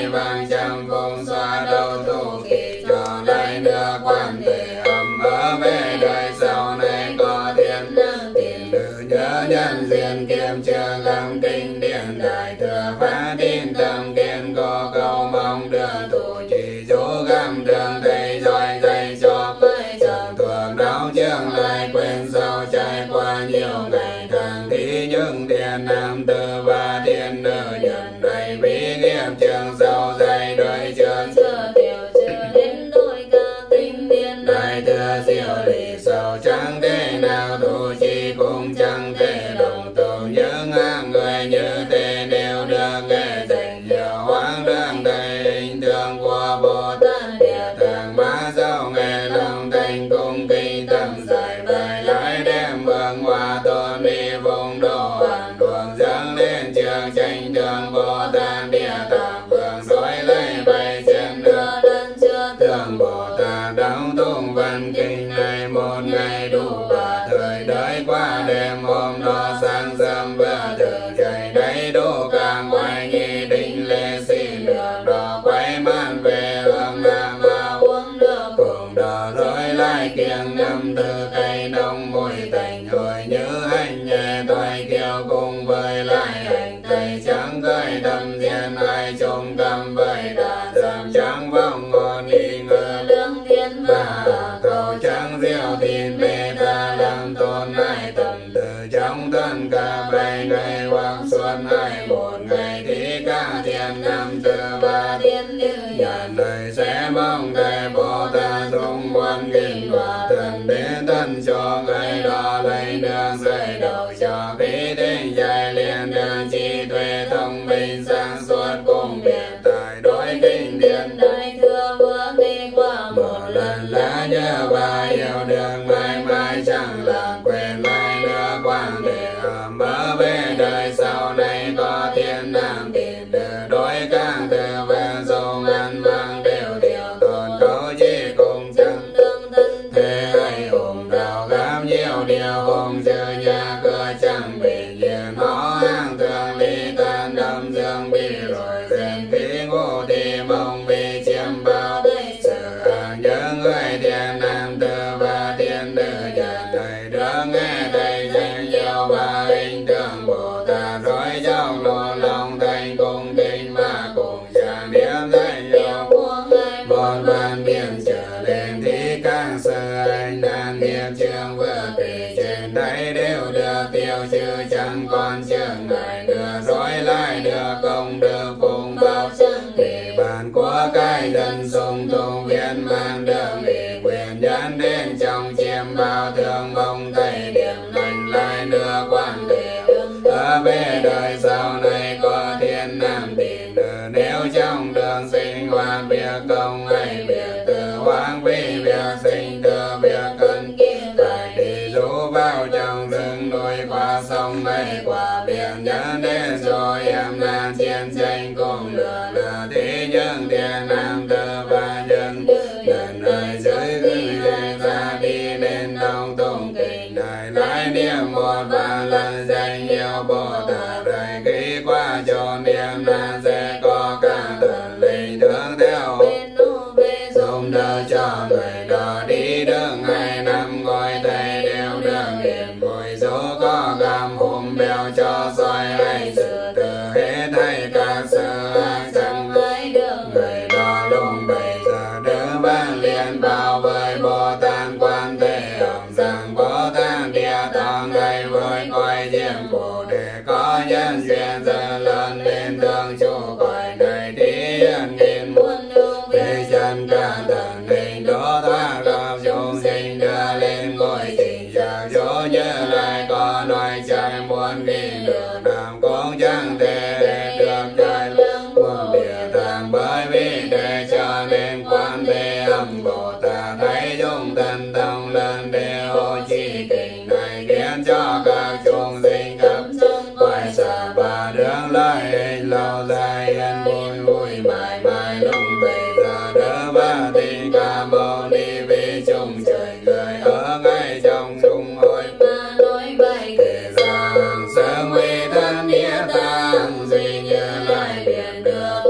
[SPEAKER 1] vàng trăm phùng xoa đầu thủ kỳ cho lấy nước quan thể âm ở về đời sau này có thiên nam tiền nữ nhớ nhân duyên kiếm trường lâm kinh điển đại thừa phá tin tâm kiên có cầu mong đưa thủ chỉ chú găm đường thầy giỏi dạy cho phải chẳng thuộc đáo chương lại quên sau trải qua nhiều ngày tháng thì những tiền nam tử và tiền nữ nhận này bí nghiệp trường sau dạy đôi trường
[SPEAKER 2] chưa tiểu chưa đến đôi ca tinh điển
[SPEAKER 1] đại thừa diệu lý sâu chẳng thế nào tu chi cũng chẳng thể đồng tu những hạng người như thế đều được nghe dạy nhiều hoang đường thầy hình tượng của Bồ Tát địa tạng mã dâu nghe lòng thành cung kinh tâm giải bài lái đem vương hoa tôn đi vùng độ hoàn đường dâng lên trường tranh đường Bồ Tát địa tạng vương đối lấy bày trên đường
[SPEAKER 2] đơn chưa
[SPEAKER 1] tưởng Bồ Tát đóng tung văn kinh này một ngày đủ ba thời đới qua đêm hôm đó sáng sớm vừa thường chạy đầy đủ cả ngoài nghi định lễ xin được đó quay man về hương nam
[SPEAKER 2] uống được
[SPEAKER 1] cùng đó rồi lại kiêng năm từ cây nông mùi thành hồi như anh nhẹ toài kiều cùng với lại hành tây trắng gợi tâm diện ai chung cầm với đà giảm trắng vòng ngon y ngờ
[SPEAKER 2] lương thiên
[SPEAKER 1] và
[SPEAKER 2] và
[SPEAKER 1] cầu trắng diệu tin bê ta làm tôn ai tầm từ trong thân cả 7 ngày hoặc xuân ai một ngày thì cả thiên năm từ ba
[SPEAKER 2] thiên như
[SPEAKER 1] nhận đời sẽ mong thầy Bồ Tát dùng muôn nghìn và thần đến thân cho người đó lấy đường rơi đầu cho khí tinh dài liền đường trí tuệ thông minh sáng suốt cùng biện tài đối kinh điển
[SPEAKER 2] đại thừa vừa đi qua
[SPEAKER 1] một lần lá nhớ và yêu đường mãi mãi chẳng làm quên lại nữa quan để mở về đời sau này có thiên nam tiền nữ đối các từ về dùng ăn mang đều điều tồn câu chỉ cùng chân
[SPEAKER 2] đường thân
[SPEAKER 1] thế hay ủng đạo gám nhiều điều hùng dư nhà cửa chẳng bình yên nó hàng thường ly tan đâm dương bị rồi dền khí ngô thì mong bị chiếm bao sự hàng những người thiền nam tử và thiền nữ nhận thầy được nghe thầy danh nhiều và hình tượng Bồ Tát rồi trong luôn lòng thành cùng kinh mà cùng trang điểm danh nhiều
[SPEAKER 2] của ngài
[SPEAKER 1] một văn biển trở lên thì các sự anh đang nghiệp trường vừa kể trên đây đều được tiêu trừ chẳng còn trường ngại nữa rồi lại được công được phùng bao
[SPEAKER 2] chẳng
[SPEAKER 1] để bàn của cái dân dùng tu viên mang đường để quyền nhân đến trong chiêm bao thương mong thầy điểm lành lại nữa quan điểm ở về đời sau này có thiên nam tiền nữ nếu trong đường sinh hoạt việc công hay việc từ hoang phí việc sinh từ việc cần phải đi rú vào trong rừng núi qua sông hay qua biển nhớ đến rồi em là chiến tranh cùng lửa là thế nhưng tiền nam tử và nhân lần này dưới gửi ra đi lên đông tùng kinh này lại niệm một và lần danh nhiều Bồ Tát đại khí qua cho niệm là sẽ có cả thần linh thương theo
[SPEAKER 2] bên nô về
[SPEAKER 1] dùng đỡ cho người đó đi đường 2 năm ngồi thầy đều đường hiền vui dỗ có gam hùm bèo cho soi hay sự từ hết hay các sự ác chẳng
[SPEAKER 2] hai đường
[SPEAKER 1] người đó lùng bây giờ đỡ ban liền bảo với Bồ Tát quan thế âm rằng Bồ Tát địa tạng ngày với coi diệm Bồ đề có nhân duyên giờ lớn lên đường chủ cõi này thì yên nghìn
[SPEAKER 2] muôn lưu
[SPEAKER 1] về chân cả thần hình đỗ thoát gặp chúng sinh đưa lên ngôi trình giác chỗ như lại có nói trái muôn nghìn đường nam cũng chẳng thể để được trái muôn địa tạng bởi vì để cho nên quan thế âm Bồ Tát thấy chúng thân thông lên đều chỉ kinh này khiến cho các chúng sinh khắp quay xa ba đường lại hình lâu dài yên vui vui mãi mãi lúc bây giờ đỡ ba thì ca mâu ni vì chúng trời người ở ngay trong chúng hội
[SPEAKER 2] mà nói bài
[SPEAKER 1] kể rằng sớm huy thân nghĩa tăng duy như lại biển được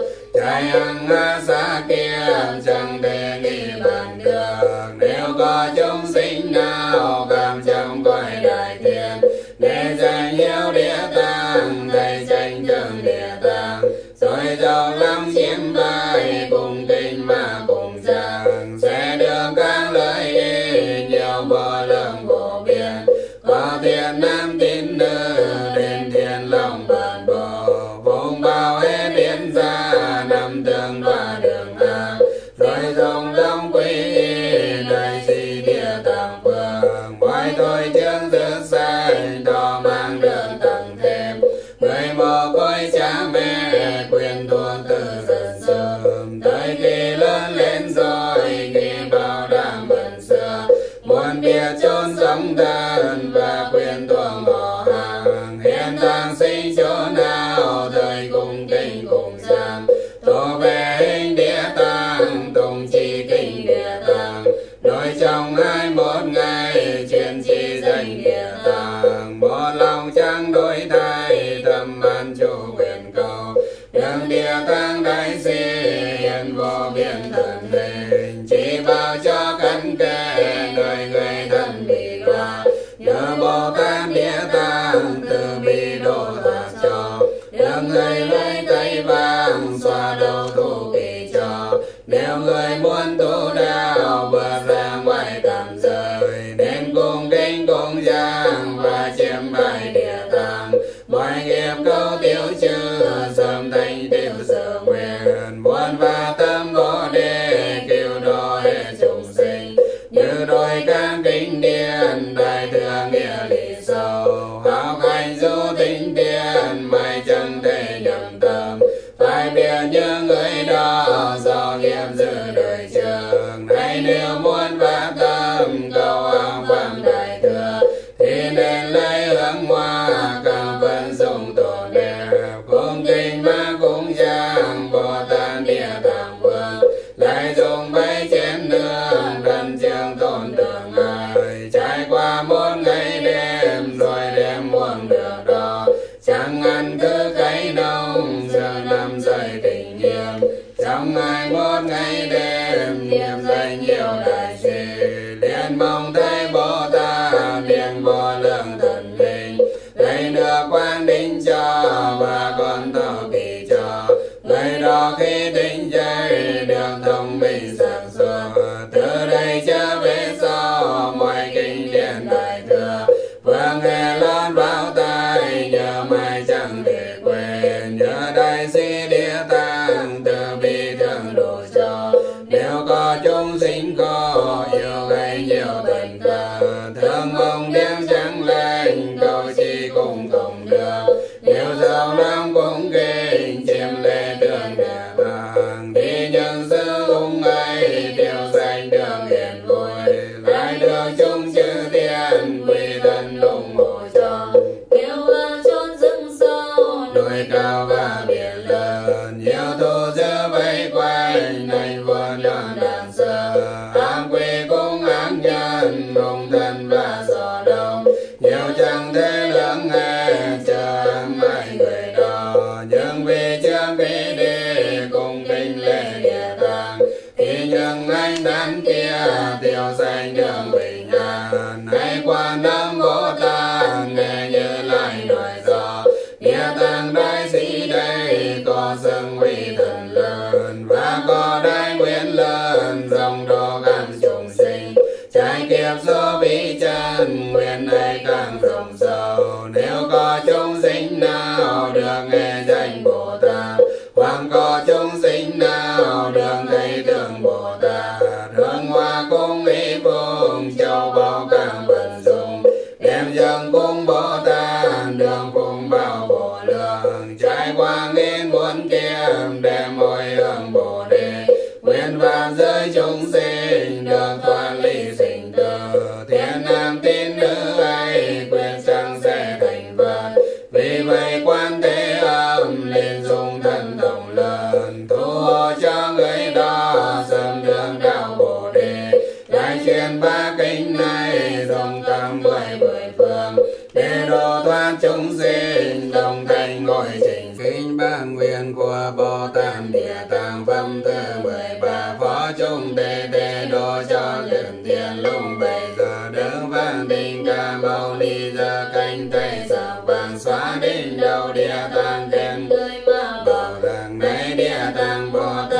[SPEAKER 1] đại hằng xá kiếp chẳng thể nghĩ bàn được. Nếu có chúng sinh nào cảm trong cõi đại thiên, để tranh hiếu địa tạng, thầy tranh thượng địa tạng, rồi giàu lắm chiếm bài cùng kinh mà cùng giảng, sẽ được các lợi ích nhiều vô lượng vô biên. Có thiên nam tín nữ đến thiên long bản bộ, vùng bao hết tiến gia năm tương đoạ đường A, rồi dòng long quý đại sĩ địa tạng phương, ngoài tôi chương thứ sai đó mang đường tặng thêm. Người mồ côi cha mẹ quyền thuộc từ dần sớm, tới khi lớn lên rồi khi bảo đảm bần xưa, muốn biết chốn sống thân và quyền thuộc họ hàng, hiện tạng sinh chỗ nào thời cùng kinh cùng giảng, thuộc về hình địa tạng tùng chỉ kinh địa tạng, đối trong 21 ngày chuyên chỉ danh địa tạng, một lòng chẳng đổi thay tâm an chủ quyền cầu, đường địa tạng đại sĩ hiện vô biên thần linh, chỉ bảo cho căn kề đời người thân bị qua, nhờ Bồ Tát địa tạng từ bi độ thoát cho, được người lấy tay vàng xoa đầu thủ kỳ cho. Nếu người muốn tu đạo vượt ra ngoài tam giới, nên cùng kinh cùng giảng và chiêm bài địa tạng, mọi nghiệp câu tiêu trừ sớm thành tiêu sở nguyện, muốn và tâm Bồ Đề cứu độ hết chúng sinh, như đôi các kinh điển đại thừa nghĩa lý sâu, hào hành du tinh tiến mãi chẳng thể nhầm tâm, phải biết những người đó do nghiệp giữ đời trường. Hay nếu muốn phát tâm cầu an phạm đại thừa, thì nên lấy hương hoa càng vận dụng tốt đẹp, cùng kinh mà cùng giảng Bồ Tát địa tạng vương, lại dùng bấy chén nước đần trường tổn đường ai, trải qua 1 ngày đêm rồi đêm muộn được đó, chẳng ăn thứ cây nông giờ năm rời tình nghiêm, trong 21 ngày đêm niệm danh nhiều đại sĩ, liền mong thấy Bồ Tát điện vô lượng thần linh, lấy nước quang đính cho và con tàu kỳ cho, người đó khi tỉnh dậy được thông minh sáng suốt, từ đây trở về sau mọi kinh điển đại thừa, vừa nghe lót vào tai nhớ mãi chẳng thể quên, nhớ đại sĩ địa tạng từ bi thương độ cho. Nếu có chúng sinh có yêu gây nhiều tình cảm, thương mong đem chẳng lên cầu chỉ cùng không được, nếu giàu lắm cũng kinh chiếm lệ đường địa tạng, thì nhân sự ung ấy đều danh đường hiền vui, lại được chúng chư thiên quy thân ủng hộ cho.
[SPEAKER 2] kêu vang chốn rừng sâu,
[SPEAKER 1] Núi cao và biển lớn nhiều thu giữa vây quanh, này vườn đoạn đàng sơ ám quỷ cũng ác nhân hung thần và gió đông, nhiều chẳng thể lắng nghe chờ mãi người đó, nhưng vì chưa nghĩ đi cùng kinh lễ địa tạng, thì những anh đàn kia tiêu sanh đường bình an. Hãy quan âm Bồ Tát nghe như lại nói rõ, địa tạng đại sĩ đây có xưng huy thần lớn, và có đại nguyện lớn dòng độ các chúng sinh, trải kiếp số vi chân nguyện ấy càng rộng sâu. Nếu có chúng sinh nào được nghe danh Bồ Tát, hoặc có chúng sinh nào được thấy tưởng Bồ Tát, hương hoa cung ý phụng châu báu càng vận dụng, đem dâng cung Bồ Tát đường phụng bảo Bồ lượng, trải qua nghìn muôn kiếp đem hồi hương Bồ Đề, nguyện vạn giới chúng sinh được thoát ly sinh tử, thiên nam tín nữ ấy quyền chẳng sẽ thành Phật. Vì vậy Quan Thế Âm liền dùng thần thông lớn thu hộ cho người đó sớm đường đạo Bồ Đề, lại truyền 3 kinh này rộng tam 10 phương, để độ thoát chúng sinh đồng thành ngồi trình kinh ba nguyện của Bồ Tát địa địa tạng pháp thứ 13 phó chúng tề tề đô cho luyện tiền lung bây giờ đứng vang tinh ca mâu ni giờ canh thầy giờ vàng xóa đinh đầu địa tạng thiên người ma bảo rằng này địa tạng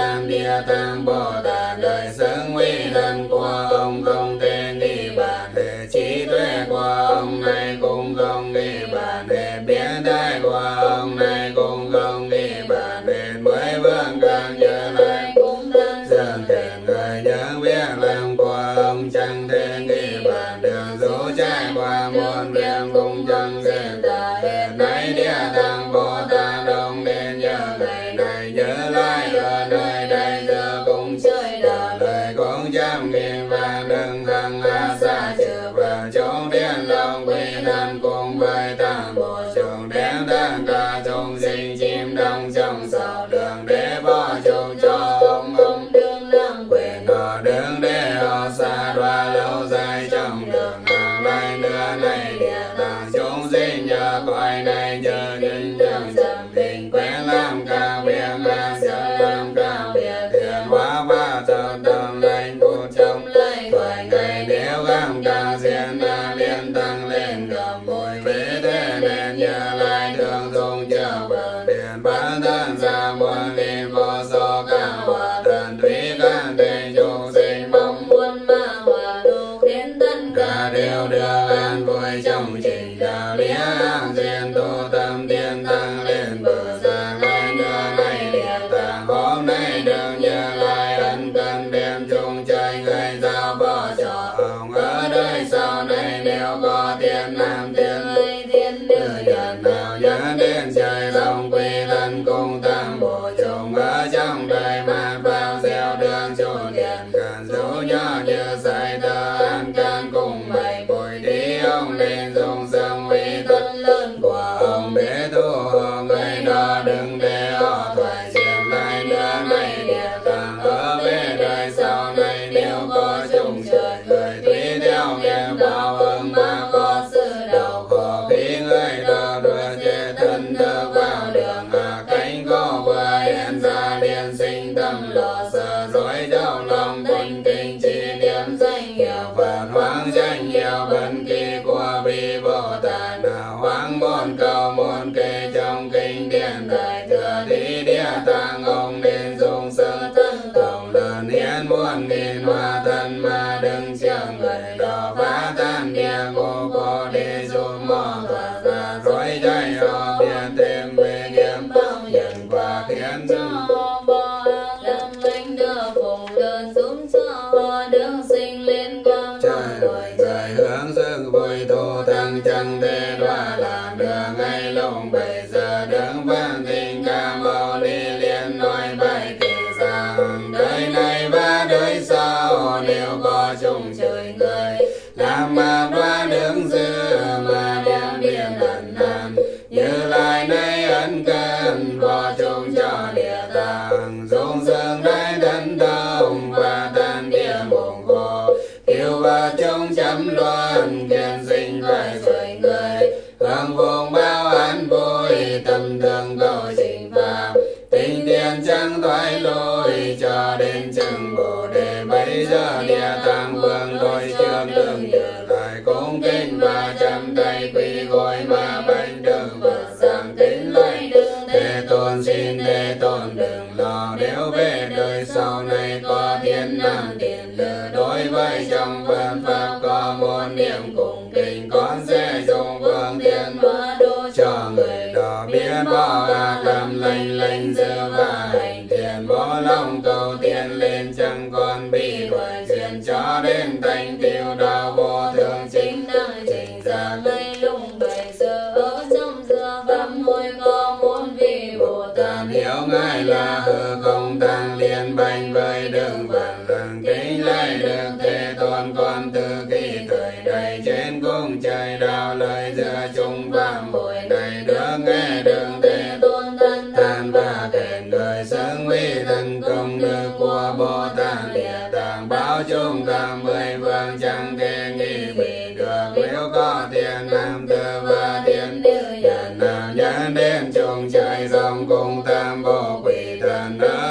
[SPEAKER 1] Bồ Tát đời sống uy thân của ông không thể nghi bàn hệ trí tuệ của ông này cũng không nghi bàn hệ biến thái của ông này cũng không nghi bàn hệ mới vương càng nhớ lại cũng đang dần thiện người nhớ biết làm của ông chẳng thể nghi bàn đường dấu trải qua muôn biển cũng chẳng dễ tả hệ này địa tạng Bồ Tát ông nên nhớ ngày này nhớ lại ở nơi đây giờ cũng chơi đà lời cũng trăm nghìn và đừng hằng hạ xa trừ và chúng điên lòng quy thân cùng với tam bộ chúng đến đang ca chúng sinh chim đông trong sầu đường để bỏ chung cho ông đường năng quyền họ đứng để họ xa đoa lâu dài trong đường hàng lại nữa này địa tạng chúng sinh nhờ cõi này nhờ định đường dần định quen làm cao biện ma sợ làm cao biện thiện hóa và thật tâm lành của trong lấy vài ngày nếu gam càng diễn na liên tăng lên gầm bụi vế thế nên nhớ lại thường dùng chờ bờ điện bán thân ra muôn liên vô số cao hòa thần thủy can tình chúng sinh mong muốn ma hòa độ khiến tất cả đều được an vui trong trình đạo lý an diện tu tâm tiên tăng lên bờ ra lại nữa này địa tạng hôm nay đừng nhớ lại ân cần đem chung chơi người giao bỏ cho ông ở đời sau này nếu có tiền nam tiền người tiền nữ nhân nào nhớ đến trời rộng quy thân cùng tam bộ chúng ở trong đời mà vào gieo đường chủ điện cần dấu nhỏ như say tơ an can cùng mày bồi đi ông nên dùng sông uy thân lớn của ông để thu hộ người đó đừng để họ thoại chuyện lại nữa này địa tạng ở về đời sau này nếu có chung trời người tùy theo nghiệp báo ứng mà có sự đau khổ khi người đó đưa chế thân thức vào đường hạ cánh khổ vừa hiện ra liền sinh tâm lo sợ dối trong lòng tinh kinh chi niệm danh hiệu Phật hoang danh hiệu bần kỳ của vị Bồ Tát nào hoang môn cầu môn kê trong kinh điển đại thừa thí địa tạng ông nên dùng sự thân cầu lớn hiến muôn nghìn hoa thân mà đừng chờ người đó phá tan địa ngục khổ đi giúp mò thoát ra dối chạy họ biết thêm về nghiệp bao nhân quả khiến
[SPEAKER 2] cho bỏ làm lành đưa phụng đơn xuống cho họ đường sinh lên quang
[SPEAKER 1] trời trời hướng dương vui tu tăng chẳng thể đoa làm đường ngay lúc bây giờ đứng vang tình ca mâu ni liên nói bài kể rằng đời này và đời sau đều có chung trời người làm mà đoa đứng dư mà đem điện ẩn nàn như lại nay ân cần bỏ chung cho địa tạng dung dương đại thân thông và tan địa mộng khổ yêu và chung chấm loan kiên sinh phải rời người hưởng vùng bao an vui tâm thương cầu trình pháp tình tiền chẳng thoái lối cho đến chừng bồ đề bây giờ địa tạng vương đôi trước tương như lại cung kính và chăm tay quỳ gối mà bạch đường Phật giảng kính lại Thế tôn xin Thế tôn đừng lo nếu về đời sau này có thiên nam tiền nữ đối với trong Phật pháp có môn niệm cùng kinh con sẽ dùng phương tiện hóa độ cho người đó biết bỏ ác làm lành lành dư và hành thiện bố lòng cầu tiền lên chẳng còn bị đuổi chuyện cho đến thành tiêu đạo vô thường chính năng trình ra ngay lúc bây giờ ở trong giờ pháp môi có môn vị Bồ Tát hiểu ngài là hư không tăng liên bành với đường vạn lần kính lại được Thế tôn con từ khi thời đầy trên cung trời đạo lời giữa chúng pháp mỗi ngày được nghe đường Thế tôn thân than và khen người xứng uy thân công đức của Bồ Tát địa tạng báo chúng tam mười vương chẳng thể nghi bị được nếu có tiền nam tử và tiền nữ nhân nào nhớ đến chung trời rộng cùng tam bộ quỷ thần ở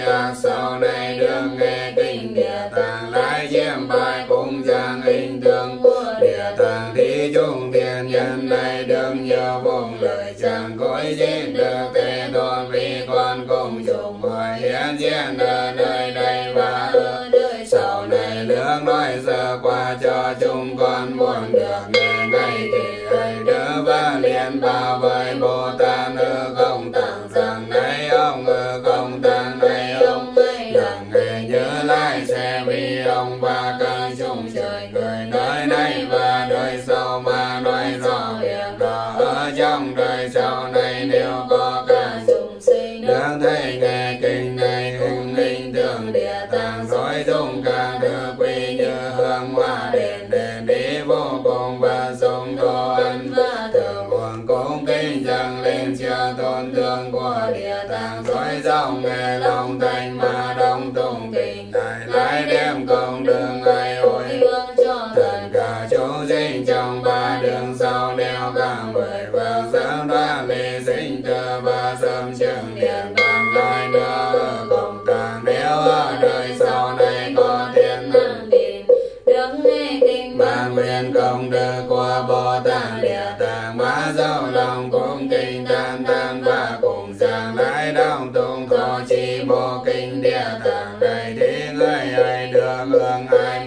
[SPEAKER 1] ác sau này được nghe kinh Địa Tạng lại chiêm bài cùng giảng hình tượng của Địa Tạng thí chúng thiện nhân này được nhiều vùng lời chẳng cõi chết được thế tôn vì con cùng chúng mọi hiến diễn ở nơi đây và ở đời sau này nước nói sơ qua cho chúng con muốn được nghe ngay thì ấy đỡ và liên bảo với Bồ Tát ở công tạng rằng này ông ở công tạng này ông đặng nghe nhớ lại sẽ vì ông và các chúng trời người nơi này và đời sau mà nói rõ việc đó ở trong đời sau này nếu có các chúng sinh được thấy nghe kinh này hình tượng Địa Tạng dối tung các thứ quy như hương hoa đèn đèn đi vô cùng và dùng đồ ăn và thường nguồn cung kinh dâng lên chưa tôn tượng của Địa Tạng dối dòng nghe lòng thành mà đông tụng kinh này lại đem công đường ai hồi hướng cho tất cả chúng sinh trong ba đường sau đeo cả 10 vầng sáng đoan lì sinh tơ và sớm trường điện bàn lại nữa công tạng nếu ở đời sau này có thiên năng điện được nghe kinh ban nguyện công đức của Bồ Tát Địa Tạng mã dấu lòng cung kinh tan tan và cùng giảng lại đông tụng thọ trì bộ kinh Địa Tạng này thì người ấy được hưởng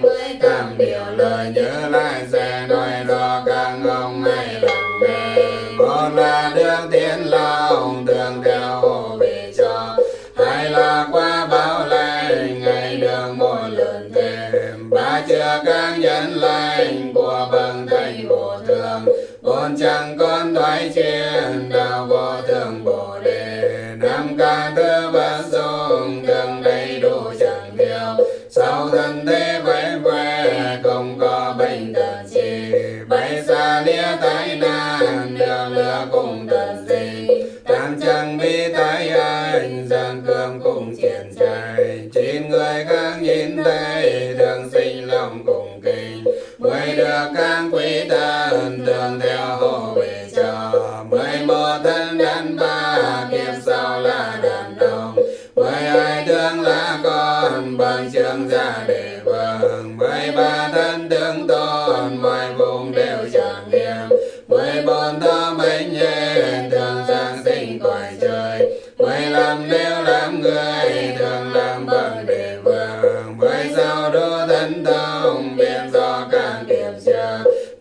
[SPEAKER 1] 28 điều lời nhớ lại sẽ nói rõ các ông ấy lắng nghe. Một là được tiến lòng thường theo hộ về cho, hai là qua báo lành ngày được một lần thêm, ba chưa các nhân lành của bậc thầy vô thượng, bốn chẳng con thoái chuyên đạo vô thượng bồ đề, năm các thứ vật dụng thường đầy đủ chẳng thiếu, sau thân thế vẽ vẽ không có bệnh tật gì, bay xa lìa tai nạn được lừa cùng tật gì, tam chẳng bi tai anh giang cương cùng triển trai, 9 người khác nhìn thấy thường sinh lòng cùng kinh, 10 được các quý thần thường theo hộ về cho, 11 thân đàn bà kiếp sau là đàn ông, 12 thương là con bằng trường gia đề vương, 13 thân tướng tôn mọi vùng đều chẳng hiểm, 14 thọ mệnh nhân thường sang sinh cõi trời, 15 nếu làm người thường làm bằng đề vương, 16 đô thân thông biết do các kiếp chờ,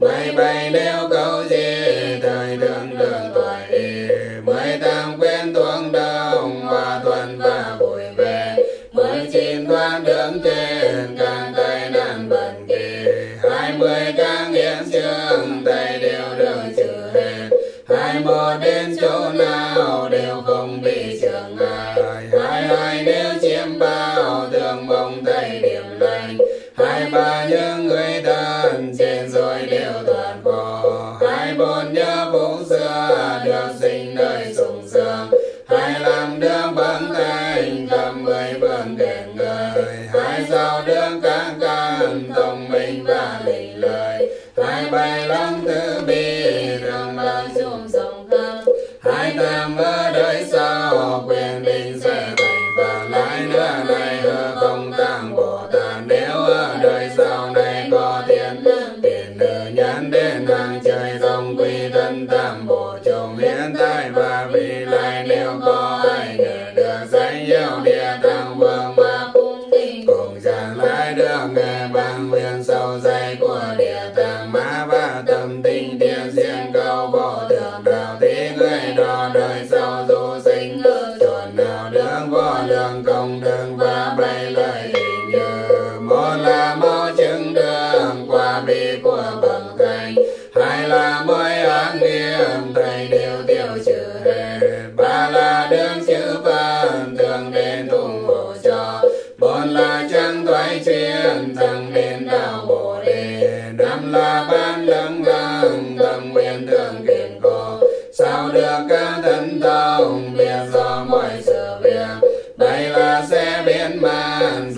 [SPEAKER 1] 17 nếu câu gì thời thường đường thoại đi, 18 quen tuông đông hòa thuận và vui vẻ, 19 thoát đường trên càng tai nạn bận kỳ, 20 các nghiện chương tay đều đường trừ hết, 21 đến chỗ nào đều không bị trường ngại, 22 nếu chiếm bao thường mong thấy điểm lành, 23 những người thân trên rồi đều toàn khổ, 24 nhớ vũ xưa được sinh đời sung sướng, 25 đường bằng thành cầm 10 vườn đèn người, 26 đường các căn thông minh và lĩnh lời, 27 lòng từ bi thường bao dung rộng khắp, 28 ở đời sau quyền định sẽ thành và lại nữa này ở công tạng Bồ Tát nếu ở đời sau này có tiền nữ nhân đến hàng trời dòng quy thân tam bộ chồng hiện tại và vị lai nếu có ai ngờ được danh hiệu Địa Tạng vương mà cùng giảng lại được nghe bằng nguyện sâu dày của Địa Tạng mã và tâm tinh thiên diện cầu vô thượng đạo thế người đó đời sau du sinh chốn nào đường vô lượng công đức và bảy lợi ích như một là mau chứng đường qua bi của bậc thầy, hai là mỗi ác nghiệp thầy đều tiêu trừ hết, ba là đường chữ phân thường đến ủng hộ cho, bốn là chẳng thoái chuyên thăng đến đạo bồ đề, năm là ban đấng lăng tâm nguyện thường kiên cố, sao được các thân thông biết do mọi sự việc, bảy là sẽ biến man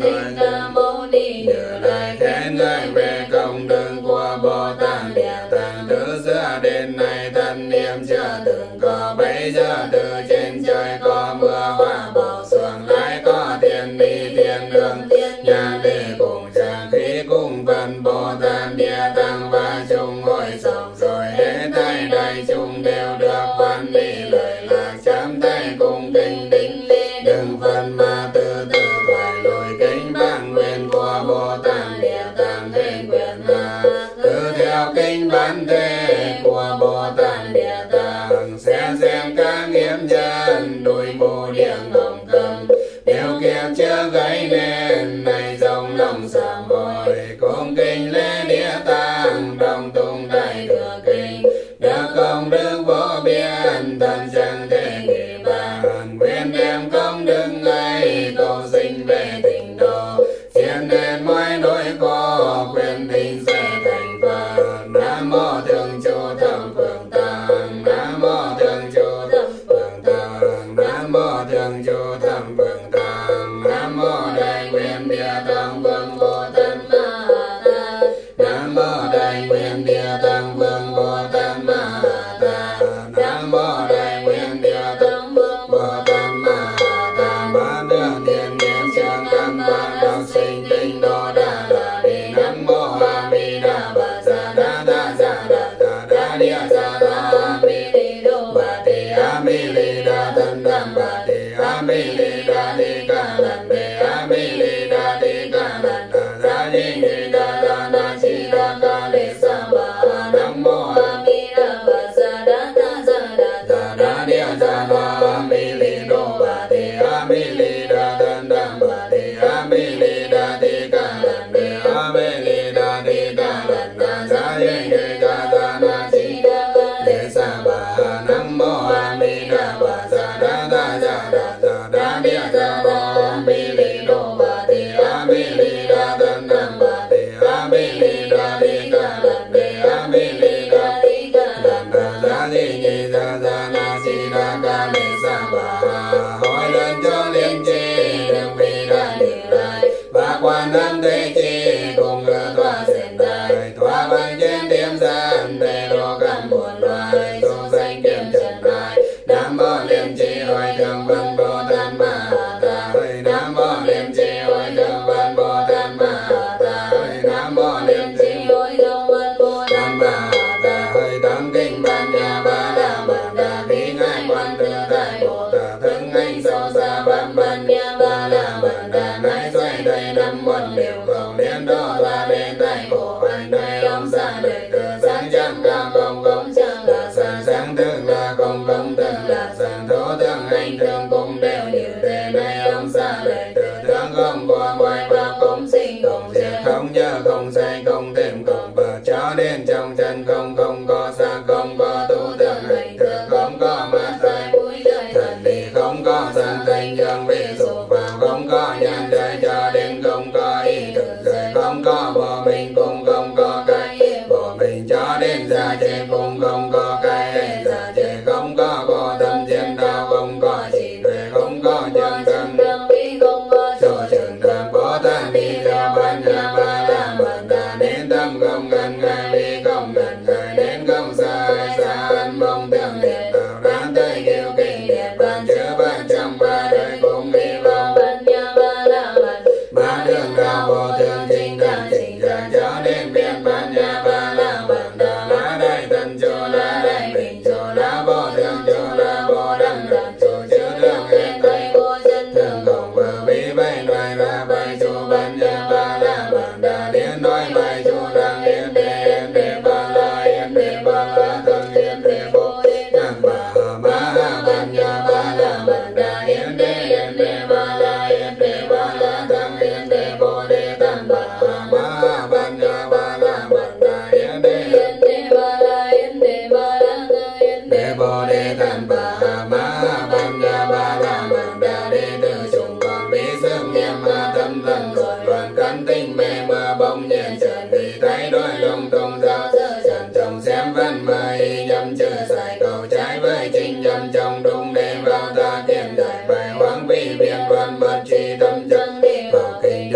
[SPEAKER 2] Thích Ca Mâu Ni Như Lai khen ngợi về công đức của Bồ Tát Địa Tạng. Từ xưa đến nay thân niệm chưa từng có, bây giờ từ trên trời có mưa hoa bảo xuống, lại có thiên đi thiên đường nhà để cùng trang khí cùng phần Bồ Tát Địa Tạng và chúng hội sống, rồi hết thảy đại chúng đều được hoan hỷ lời lạc chắp tay cùng kính đính lễ đừng phân mà từ từ thoại lối kinh bản nguyện của Bồ Tát Địa Tạng thuyết quyền hạ. Cứ theo kinh bản thế của Bồ Tát Địa Tạng xem các nghiệp nhân đuôi mù điện hồng cầm điều kiếp chưa gây nên, này dòng lòng sám hối cùng kinh lễ Địa Tạng đồng tung đại thừa kinh, được công đức vô biên thân chẳng thể nghĩ bàn. Nguyện đem công đức ấy cầu sinh về tịnh độ, diễn đến mọi nỗi khổ quyền tình sẽ thành Phật. Nam mô Thượng Chủ Thập Phương Tăng, Nam mô Thượng Chủ Thập Phương Tăng, Nam mô Thượng Chủ Thập Phương Tăng, Nam mô Đại Nguyện Địa Tạng Vương Bồ Tát Ma Tát, Nam mô Đại Nguyện Địa Tạng Vương Bồ Tát Ma Tát, Nam mô Đại Nguyện Địa Tạng Vương Bồ Tát Ma Tát. Ba đường thiện niệm trường căn bản đọc sinh tịnh độ đà đà đi. Nam mô A Di Đà Phật. Sa đa đa sa đa đa đa địa sa đa A Mi Li Đô Bà Tỳ A Mi Li Đà Thân Đam Bà Tỳ A Mi Li Đà Đi Ca Lần Đề A Mi Li Đà Đi Ca Lần Đà Di Ni Đà Đà Na Chi Đà Ca Lê Sa Bà. Nam mô A Di Đà Phật. Sa đa đa sa đa đa địa sa đa A Mi Li Đô Bà Tỳ A Mi Li Đà Thân Đam Bà Tỳ A Mi Li Đà Đi Ca Lần Đề A Mi Li Đà Đi Ca Lần Đà Di Ni Đà Đà Na Chi Đà Ca Lê Sa Bà. Nam mô A Di Đà Phật. Sa đa đa sa đa địa sa đa A Mi Li Đô Bà Tỳ A Mi Li Đà Thân Đam Bà Tỳ A Mi Li Đà Đi Ca Lần Đề A Mi Li Đà Đi Ca Lần Đà Di Ni Đà Đà Na Chi Đà Ca Lê Sa Bà. Hỏi lên cho liên tri đừng vì đại Như Lai và quan âm thế chi cùng ngự tòa sen đài tòa bằng trên tiêm gian để độ cảm buồn loài xuống danh kiếm trần ai. Nam mô Liêm Chi Hội Thượng Văn Bồ Tát Ma Tát, Nam mô Liêm Chi Hội Thượng Văn Bồ Tát Ma Tát, Nam mô Liêm Chi Hội Thượng Văn Bồ Tát Ma Tát. Tâm kinh Ban Nha Ba La Mật Đa khí ngài quan tự tại Bồ Tát thân anh sâu xa Ban Nha Ba La Mật Đa nay xoay đầy năm muôn điều cầu liên đô la đến tại khổ anh đây ông xa đời từ sáng chẳng cao không chẳng là sáng thương là không thương là sáng thố thương anh thương cũng đều như thế này ông xa đời từ thương không qua ngoài và không sinh không diệt không nhớ không sai không thêm không bờ cho đến trong chân không có xa không có tu thương hành thương không có mắt tai mũi lưỡi thần thì không có sanh thành dương vì dục vào không có nhân đời cho đến không có ý thức rời không có bỏ mình cũng không có cái bỏ mình cho đến ra chê cũng không có cái ra chê không có vô tâm chiến đạo không có chỉ tuệ không có chân tâm không có chỗ trường đường Bồ Tát đi theo Ban Nha Ba La Mật Đa đến tâm không gần ngài vì không gần ngài đến không xa ăn mong tương liệt tạo rán tới kêu kinh liệt ban chứa ban trong ba đời cùng đi vào Ban Nha Ba La Mật ba đường đạo vô thường chính đẳng chính giác cho đến biên Ban Nha Ba La Mật Đa lá đại thần chỗ lá đại bình chỗ lá vô thường chỗ lá vô đẳng đẳng chỗ chứa đường hết thảy vô chân thường không vừa bí bay đoài ra bay chỗ Ban Nha Ba La Mật Đa đến nói bay chỗ đang yên đề ba la yên đề ba la thân yên đề bồ đề tam bà ma Ban Nha Ba La Mật Đa yên đề ba la yên đề ba la thân yên đề bồ đề tam bà.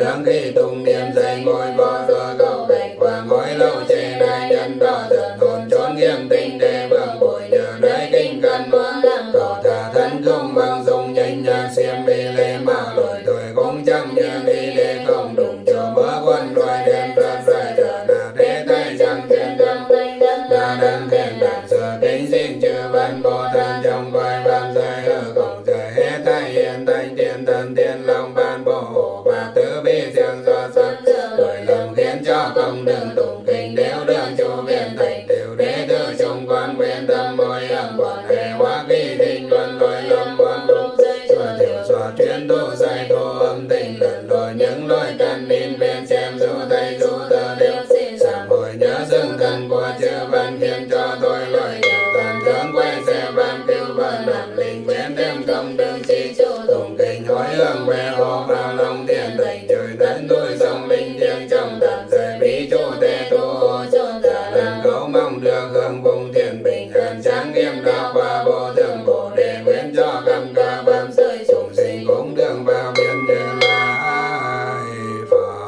[SPEAKER 1] đương khi tung niệm dây ngôi bỏ rồi cầu bạch và ngôi lâu chế đại nhân đó dần hồn trốn nghiêm tinh đề vương bồi nhờ nơi kinh cân muôn lăng cầu thả thân không bằng dùng nhanh nhạc xiêm bi lê ma lội tuổi cũng chẳng như đi để không đụng cho mơ quân loài đen rất rời trở là thế tay chẳng thiên đăng thanh đất là đăng thiên đàn sửa kính xin chư văn bồ tát trong vai văn dài ở cổng trời hết thay hiện thanh thiên thần thiên long ban bồ hộ và tứ bi siêng do sắc đổi lầm khiến cho công đường tụng kinh đều đường chu viên thành đều đế tư trung quan quyền tâm môi âm bọn hệ hóa kỳ tinh luân lôi lâm quan đúng xóa thiểu xóa chuyên tu sai tu âm tình lần lôi những lôi căn nín bên xem du tây du tơ đều sám hồi nhớ dưng thân của chư văn khiến cho tôi lôi nhiều tàn tướng quay xe ban cứu vân làm linh quyến đem công đường chi tụng kinh hỏi hương về hồ vào lòng thiên thành trời đến tôi sông linh thiêng trong tận rời bí chu tê tu cả lần cấu mong được hưởng vùng thiên bình an trang nghiêm đạo và vô thường bồ đề nguyện cho cầm ca bám rơi chúng sinh cũng đường vào biên như lai Phật.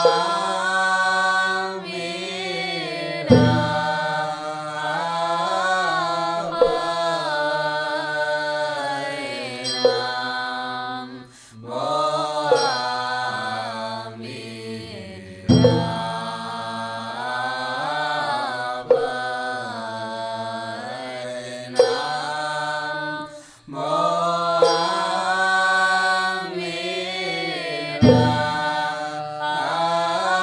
[SPEAKER 2] Nam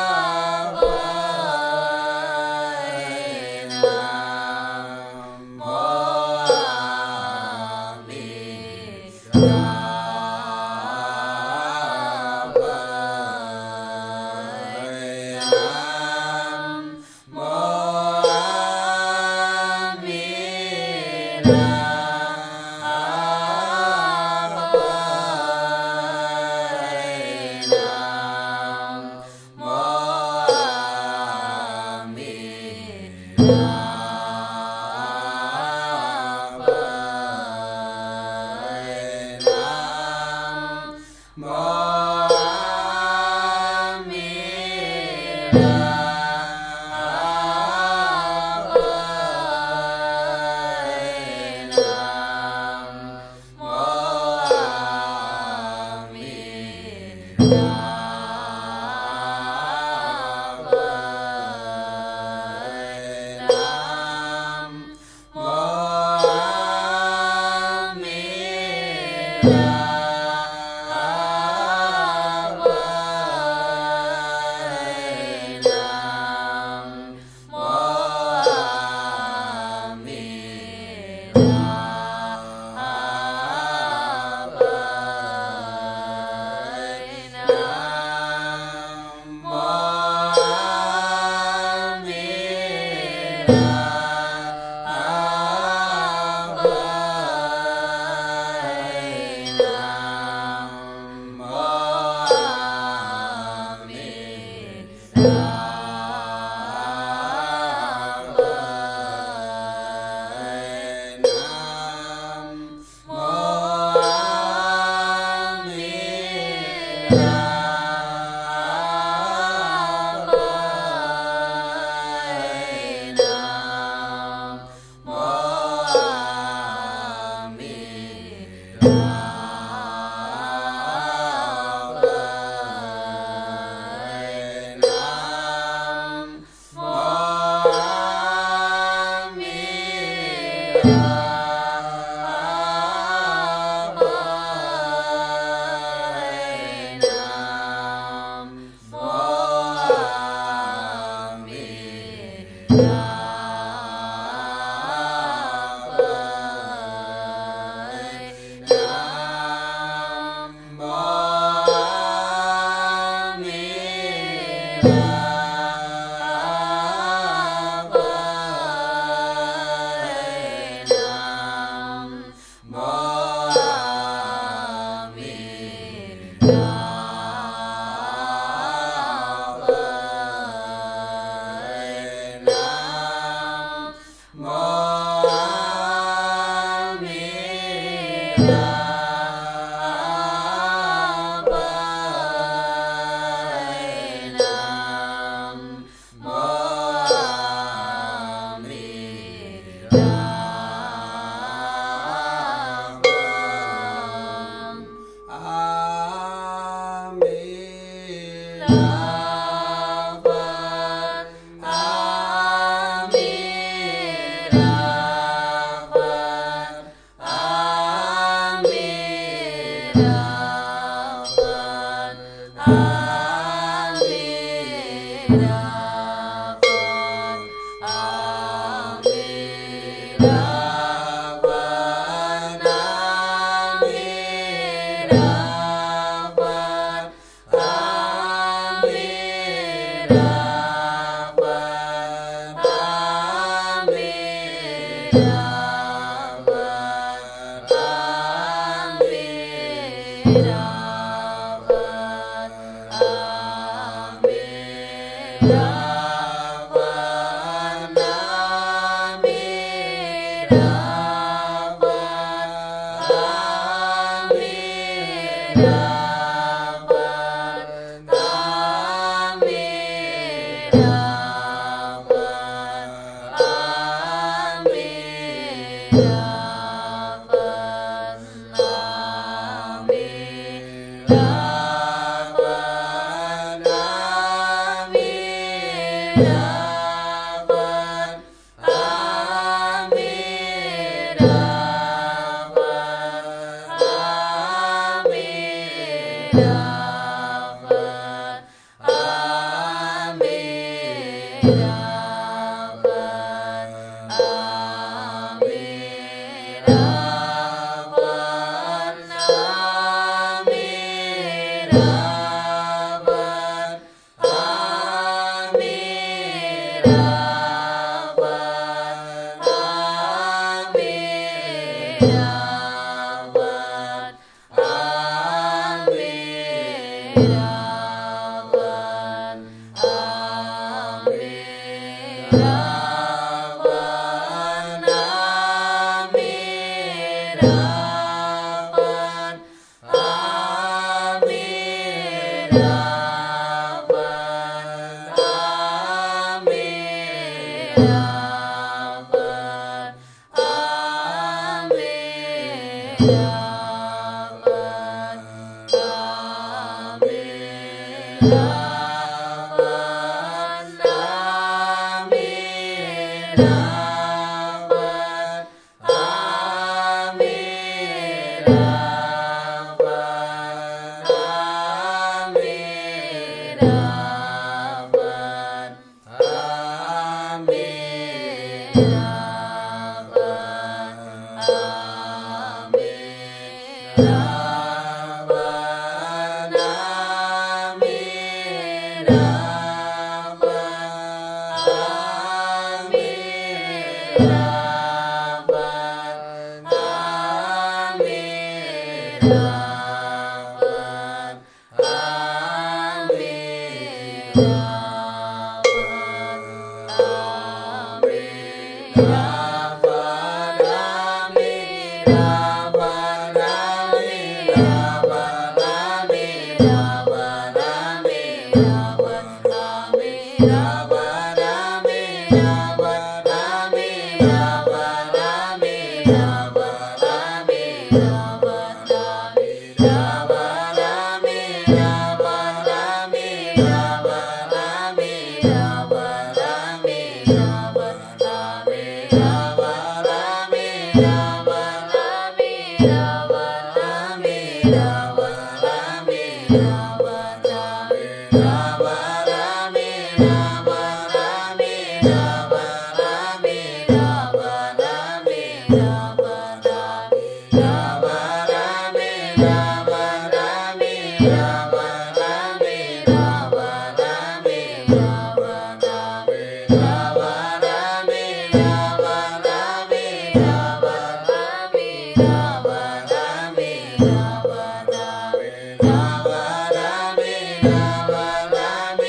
[SPEAKER 2] Nam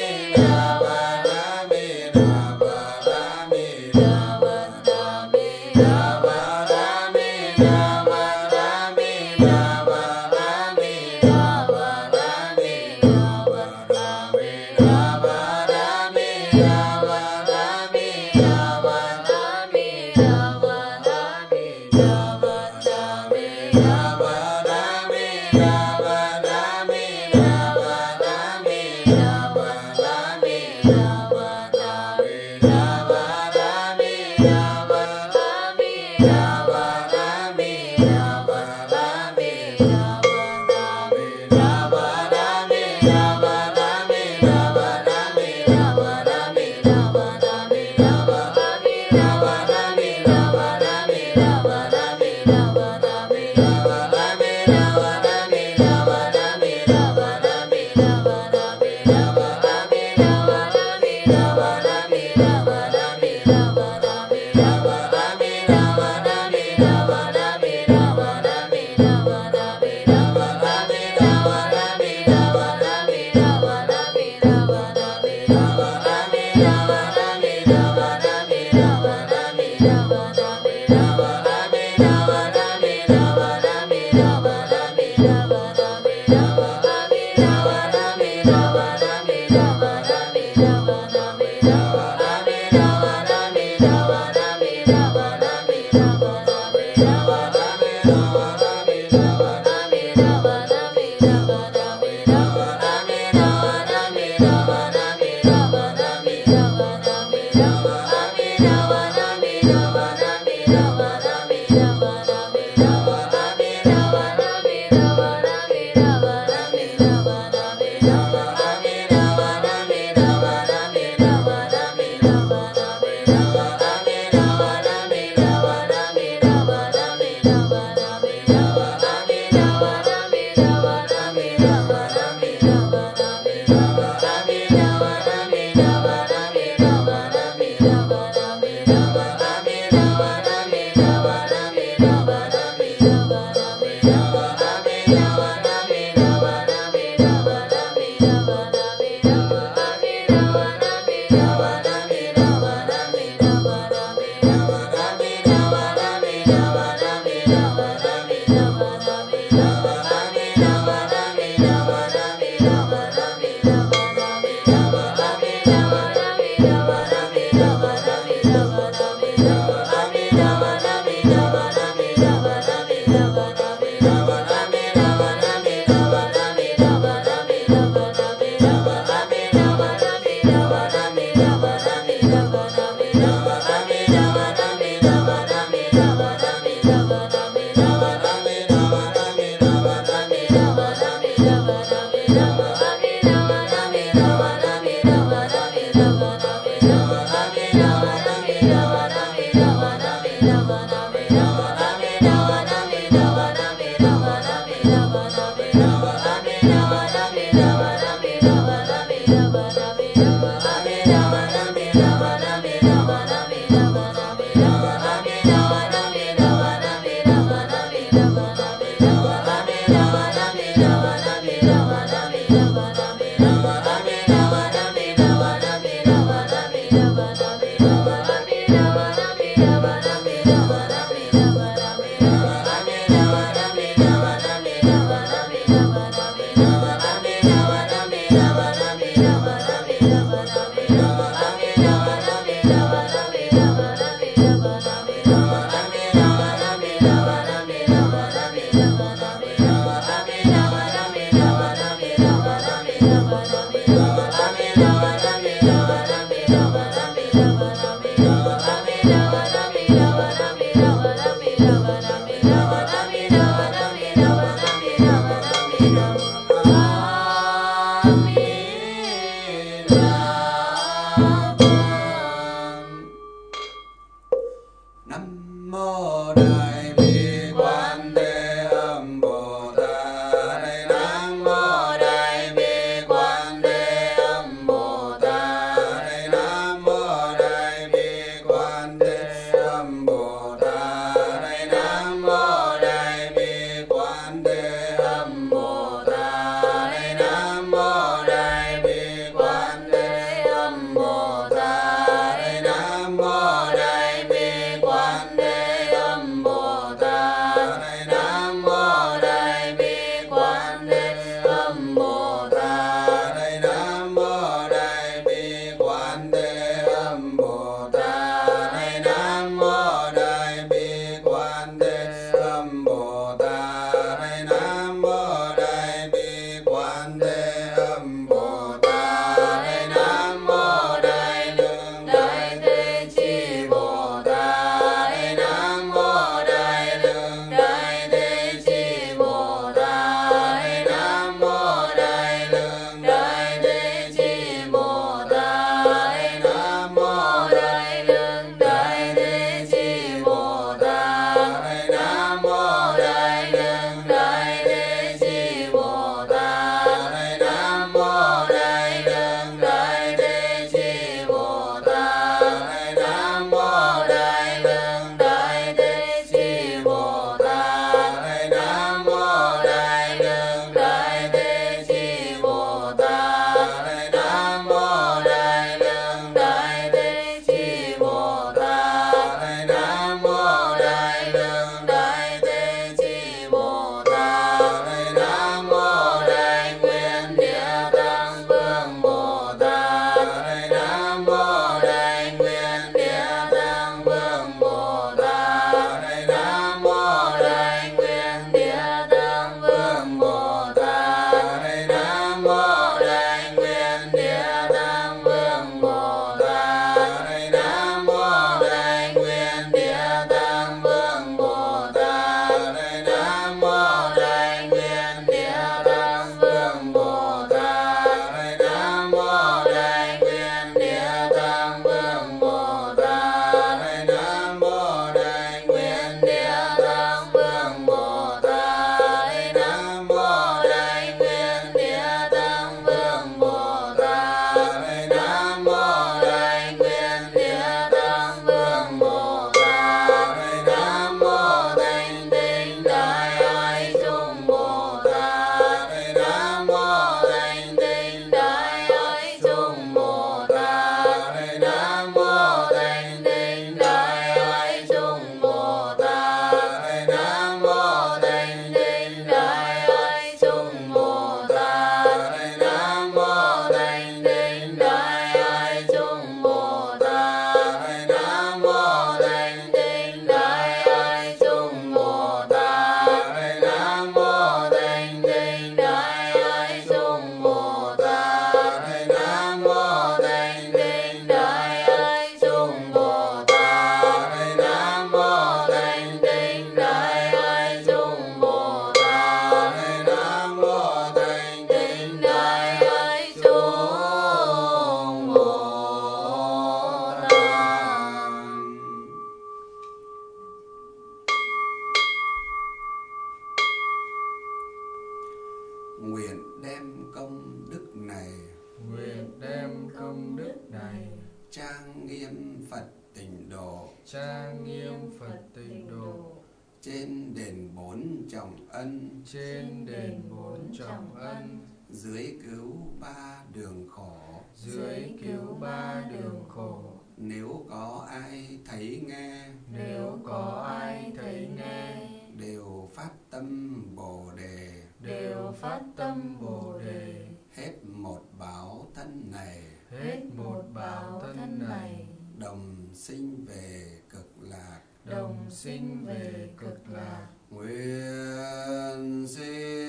[SPEAKER 2] này.
[SPEAKER 1] Trang nghiêm Phật Tịnh Độ,
[SPEAKER 2] trang nghiêm Phật Tịnh Độ.
[SPEAKER 1] Trên đền 4 trọng ân,
[SPEAKER 2] trên đền 4 trọng ân.
[SPEAKER 1] dưới cứu 3 đường khổ,
[SPEAKER 2] dưới cứu 3 đường khổ.
[SPEAKER 1] Nếu có ai thấy nghe,
[SPEAKER 2] nếu có ai thấy nghe,
[SPEAKER 1] đều phát tâm Bồ Đề,
[SPEAKER 2] đều phát tâm Bồ Đề.
[SPEAKER 1] hết một báo thân này,
[SPEAKER 2] hết một báo thân này,
[SPEAKER 1] đồng sinh về cực lạc,
[SPEAKER 2] đồng sinh về cực lạc.
[SPEAKER 1] Nguyện xin